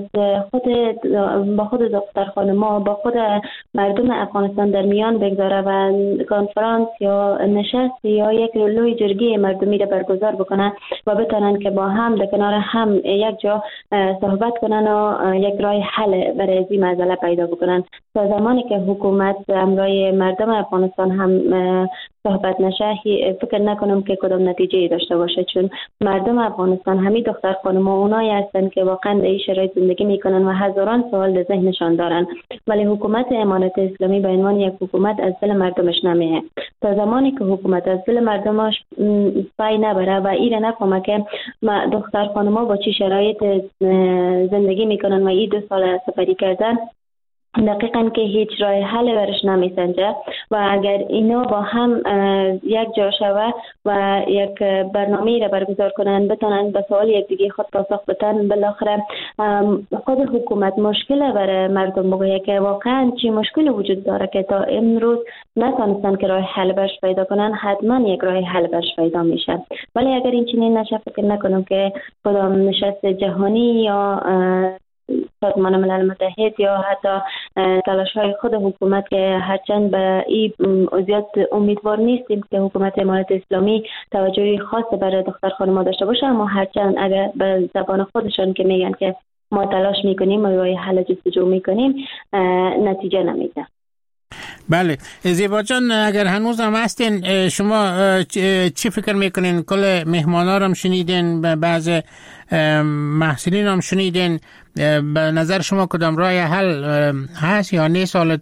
خود دختر خانم‌ها با خود مردم افغانستان در میان بگذاره و کنفرانس یا نشست یا یک لوی جرگه مردمی را برگزار بکنن و بتونن که با هم در کنار هم یک جا صحبت کنن و یک راه حل برای این مسئله پیدا بکنن. تا زمانی که حکومت امروی مردم افغانستان هم صحبت نشه، فکر نکنم که کدام نتیجه داشته باشه، چون مردم افغانستان همین دختر خانم‌ها اونایی هستن که واقعا در این شرایط زندگی میکنن و هزاران سوال در ذهنشان دارن، ولی حکومت امارت اسلامی به عنوان یک حکومت از دل مردمش نمیه. تا زمانی که حکومت از دل مردمش پای نبره و ایره نفهمه که دختر خانم‌ها با چی شرایط زندگی میکنن و این 2 سال سپری کردن، دقیقاً که هیچ راه حل برش نمیسنجه و اگر اینا با هم یک جا شوه و یک برنامه را برگزار کنن، بتونن به سوال یکدیگه خود پاسخ بدن، بالاخره خود حکومت مشکل برای مردم بگه که واقعاً چی مشکل وجود داره که تا امروز نتونستن که راه حل برش پیدا کنن، حتما یک راه حل برش پیدا میشه. ولی اگر این چنین نشه، فکر نکنم که کدام نشست جهانی یا سازمان ملل متحد یا حتی تلاش‌های خود حکومت که هرچند به این زیاد امیدوار نیستیم که حکومت امارت اسلامی توجهی خاص برای دختر خانم‌ها داشته باشه، اما هرچند اگر به زبان خودشان که میگن که ما تلاش میکنیم و راه حل جستجو میکنیم، نتیجه نمیده. بله زیبا جان، اگر هنوز هم هستین، شما چی فکر میکنین؟ کل مهمانا رو هم شنیدین، بعض محصلین هم شنیدین، به نظر شما کدام راه حل هست یا نیست؟ حالت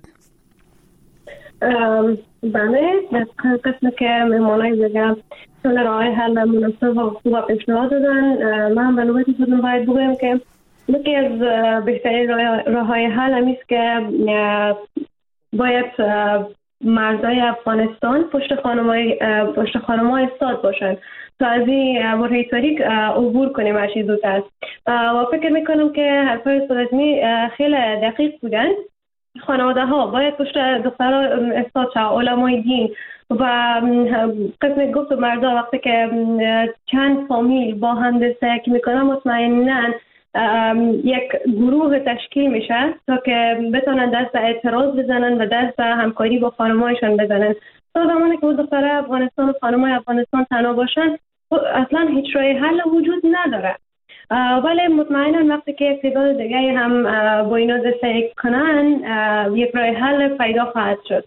بله، قسم که مهمانای دیگه کل راه حل مناسب و خوب پیشنهاد دادن. من به نوبت خودم باید بگم که یکی از بهترین راه‌های حل همیست که باید مردای افغانستان پشت خانم‌های استاد باشن تا از این برهه تاریک عبور کنیم هرچی زودتر. و فکر میکنم که حرفای استاد عظیمی خیلی دقیق بودن. خانواده ها باید پشت دخترها استاد شد، علمای دین و قسم گفت مردا وقتی که چند فامیل با هم دستک میکنن، مطمئناً یک گروه تشکیل میشه تا که بتونن دست اعتراض بزنن و دست همکاری با خانمایشان بزنن. تا زمانی که دخترای افغانستان و خانمای افغانستان تنها باشن، اصلا هیچ راه حل وجود نداره. ولی مطمئنا وقتی که یک تعداد دیگه هم با اینا دست کنن، یک راه حل پیدا خواهد شد.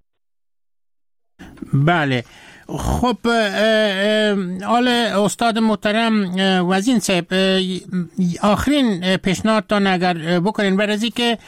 بله، خب آل استاد محترم وزین صاحب، آخرین پیشنهادتان اگر بکنین، برای که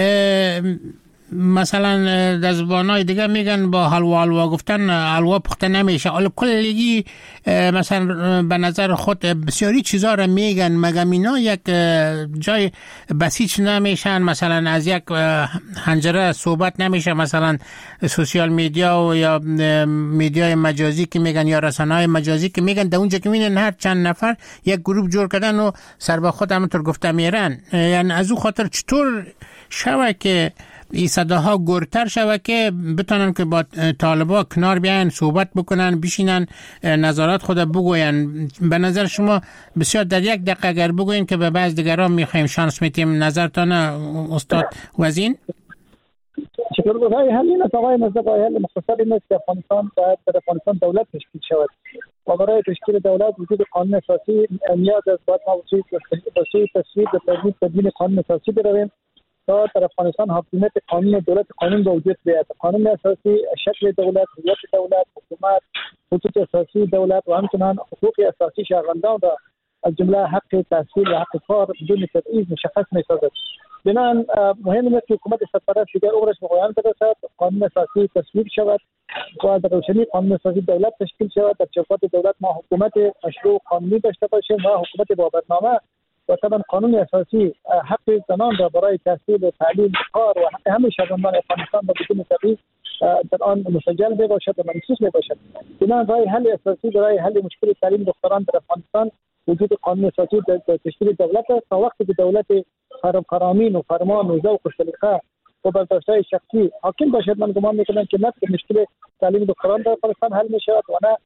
مثلا در زبانهای دیگه میگن با حلوا گفتن حلوا پخته نمیشه، حالا کلگی مثلا به نظر خود بسیاری چیزا را میگن، مگم اینا یک جای بسیج نمیشن؟ مثلا از یک حنجره صحبت نمیشه، مثلا سوشیال میدیا و یا میدیای مجازی که میگن یا رسانه‌های مجازی که میگن، در اونجا که میگن هر چند نفر یک گروه جور کردن و سر به خود همونطور گفته میرن. یعنی از اون خاطر چطور شوه که این صداها گرتر شوه که بتونن که با طالبا کنار بیان، صحبت بکنن، بشینن، نظرات خود بگوین؟ به نظر شما بسیار در یک دقیقه اگر بگوین که به بعض دیگران میخوایم شانس میتیم، نظرتان استاد وزین؟ شکر گذاری همین است آقای نزد حل مختصری نیست که افغانستان باید در افغانستان دولت تشکیل شود و برای تشکیل دولت وجود قانون اساسی نیاز است. باید ما وسیع تصویب به تدوین قانون اساسی برویم تا در افغانستان حاکمیت قانون و دولت قانون به وجود بیاد. قانون اساسی، شکل دولت، هویت دولت، حکومت، خصوص اساسی دولت و همچنین حقوق اساسی شهروندان را از جمله حق تحصیل و حق کار بدون تبعیض مشخص می‌سازد. بنابراین مهم است که حکومت سرپرست دیگر عمرش به پایان برسد، قانون اساسی تصویب شود و در روشنی قانون اساسی دولت تشکیل شود. در چوکات دولت ما حکومت مشروع قانونی داشته باشیم و حکومت با برنامه و طبعا قانون اساسی حق زنان را برای تحصیل و تعلیم، کار و حق همه شهروندان افغانستان را بدون تبعیض در آن مسجل باشد و منصوص باشد. بنابراین راه حل اساسی برای حل مشکل تعلیم دختران در افغانستان وجود قانون اساسی در تشکیل دولت است. تا وقتی که دولت فرامین و فرمان و ذوق و سلیقه و برداشت‌های شخصی حاکم باشد، من گمان می‌کنم که نه مشکل تعلیم دختران در افغانستان حل می‌شود و نه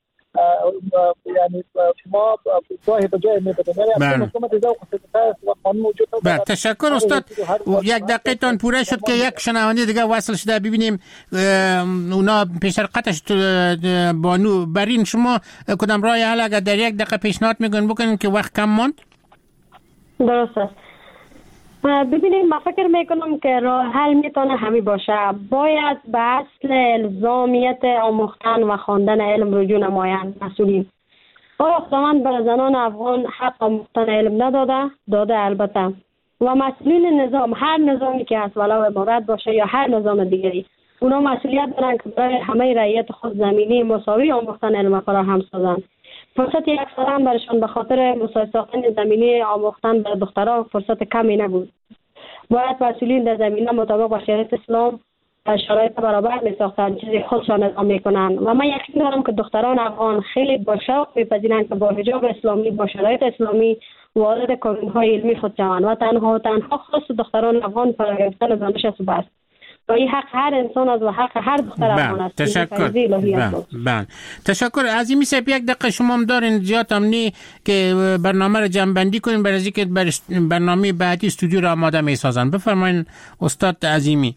یعنی ما جای به جای می‌بریم. حکومت ذوق و سلیقه و قانون موجود است. تشکر استاد. یک دقیقه تان پوره شد که یک شنونده دیگه وصل شده، ببینیم اونا پیشرقتش بانو. برین شما کدام راه حل اگر در یک دقیقه پیشنهاد می‌کنین بکنین که وقت کم ماند؟ درست است. ببینید من فکر میکنم که راه حل میتونه همین باشه. باید به اصل الزامیت آموختن و خواندن علم رجوع نمایند مسئولین. آیا خداوند بر زنان افغان حق آموختن علم داده البته، و مسئولین نظام، هر نظامی که هست ولو امارت باشه یا هر نظام دیگری، اونا مسئولیت دارن که برای همه رعیت خود زمینی مساوی آموختن علم فراهم سازند. فرصت یک سال هم برشان به خاطر مساوی ساختن زمینی آموختن برای دختران فرصت کمی نبود. باید مسئولین در زمینه مطابق با شریعت اسلام شرایط برابر می ساختن، چیزی خودشان ادعا میکنن و من یقین دارم که دختران افغان خیلی با شوق میپذیرند که با حجاب اسلامی، با شرایط اسلامی وارد کانون‌های علمی خود شوند و تنها خاص دختران افغان فرا گرفتن دانش است و بس. و این حق هر انسان است و حق هر دختر افغان است. تشکر. تشکر. عظیمی صاحب یک دقیقه شما هم دارین زیاد امنی که برنامه را جمع‌بندی کنیم برای اینکه برنامه بعدی استودیو را آماده می‌سازن. بفرمایید استاد عظیمی.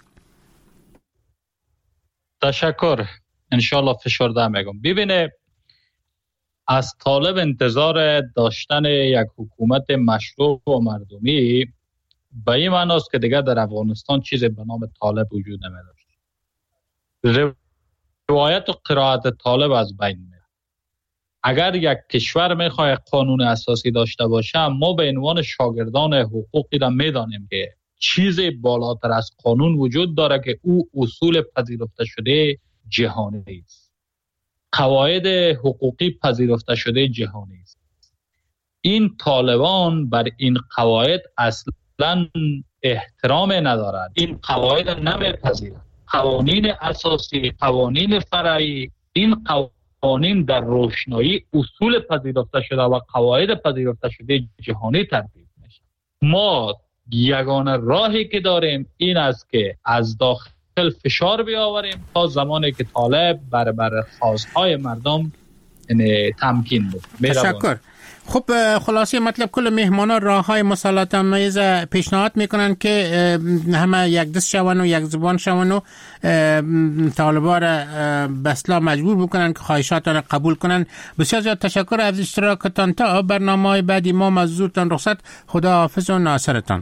تشکر. انشالله فشرده میگم. ببینه از طالب انتظار داشتن یک حکومت مشروع و مردمی به این معناست که دیگر در افغانستان چیزی به نام طالب وجود نمی‌داشت. روایت و قرائت طالب از بین میره. اگر یک کشور میخواد قانون اساسی داشته باشه، ما به عنوان شاگردان حقوقی را میدانیم که چیزی بالاتر از قانون وجود داره که او اصول پذیرفته شده جهانی است. قواعد حقوقی پذیرفته شده جهانی است. این طالبان بر این قواعد اصلا احترام ندارد. این قواعد نمیپذیرند. قوانین اساسی، قوانین فرعی، این قوانین در روشنایی اصول پذیرفته شده و قواعد پذیرفته شده جهانی ترتیب میشه. ما یگانه راهی که داریم این است که از داخل فشار بیاوریم تا زمانی که طالب بر خواستهای مردم تمکین بود. تشکر. خب خلاصه مطلب کل مهمانان راه‌های مسالمت آمیز پیشنهاد میکنن که همه یک دست شون و یک زبان شون و طالبان را به اصلاح مجبور بکنن که خواهشاتان قبول کنن. بسیار زیاد تشکر از اشتراکتان. تا برنامه‌های بعدی ما مزورتان رخصت. خدا حافظ و ناصرتان.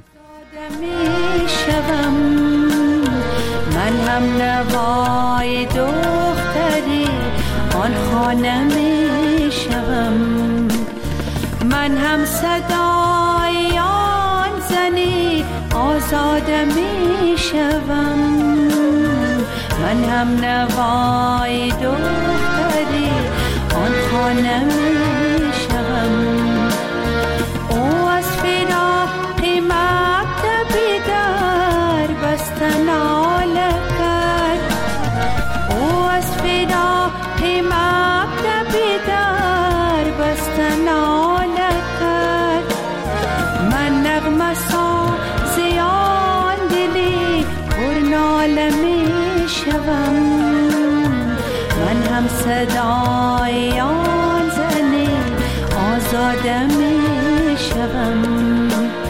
من هم نوای دختری آن خانه می شوم، من هم صدای آن زنی آزاده می شوم، من هم نوای دختری آن خانه می شوم. او از فراق مکتبی در بستن آله کرد، او از فراق مکتبی در بستن آله کرد. من نغمه سازی آن دلی پر ناله می شوم، من هم صدای آن زنی آزاده می شوم،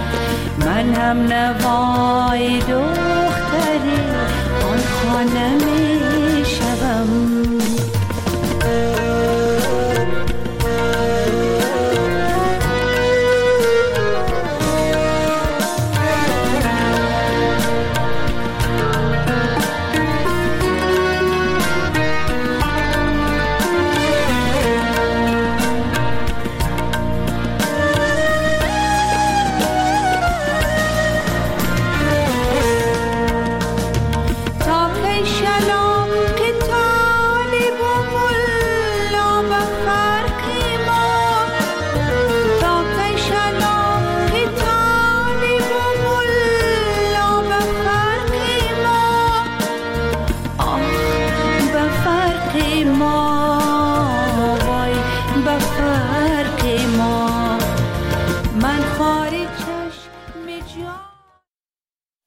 من هم نوای دختری آن خانه می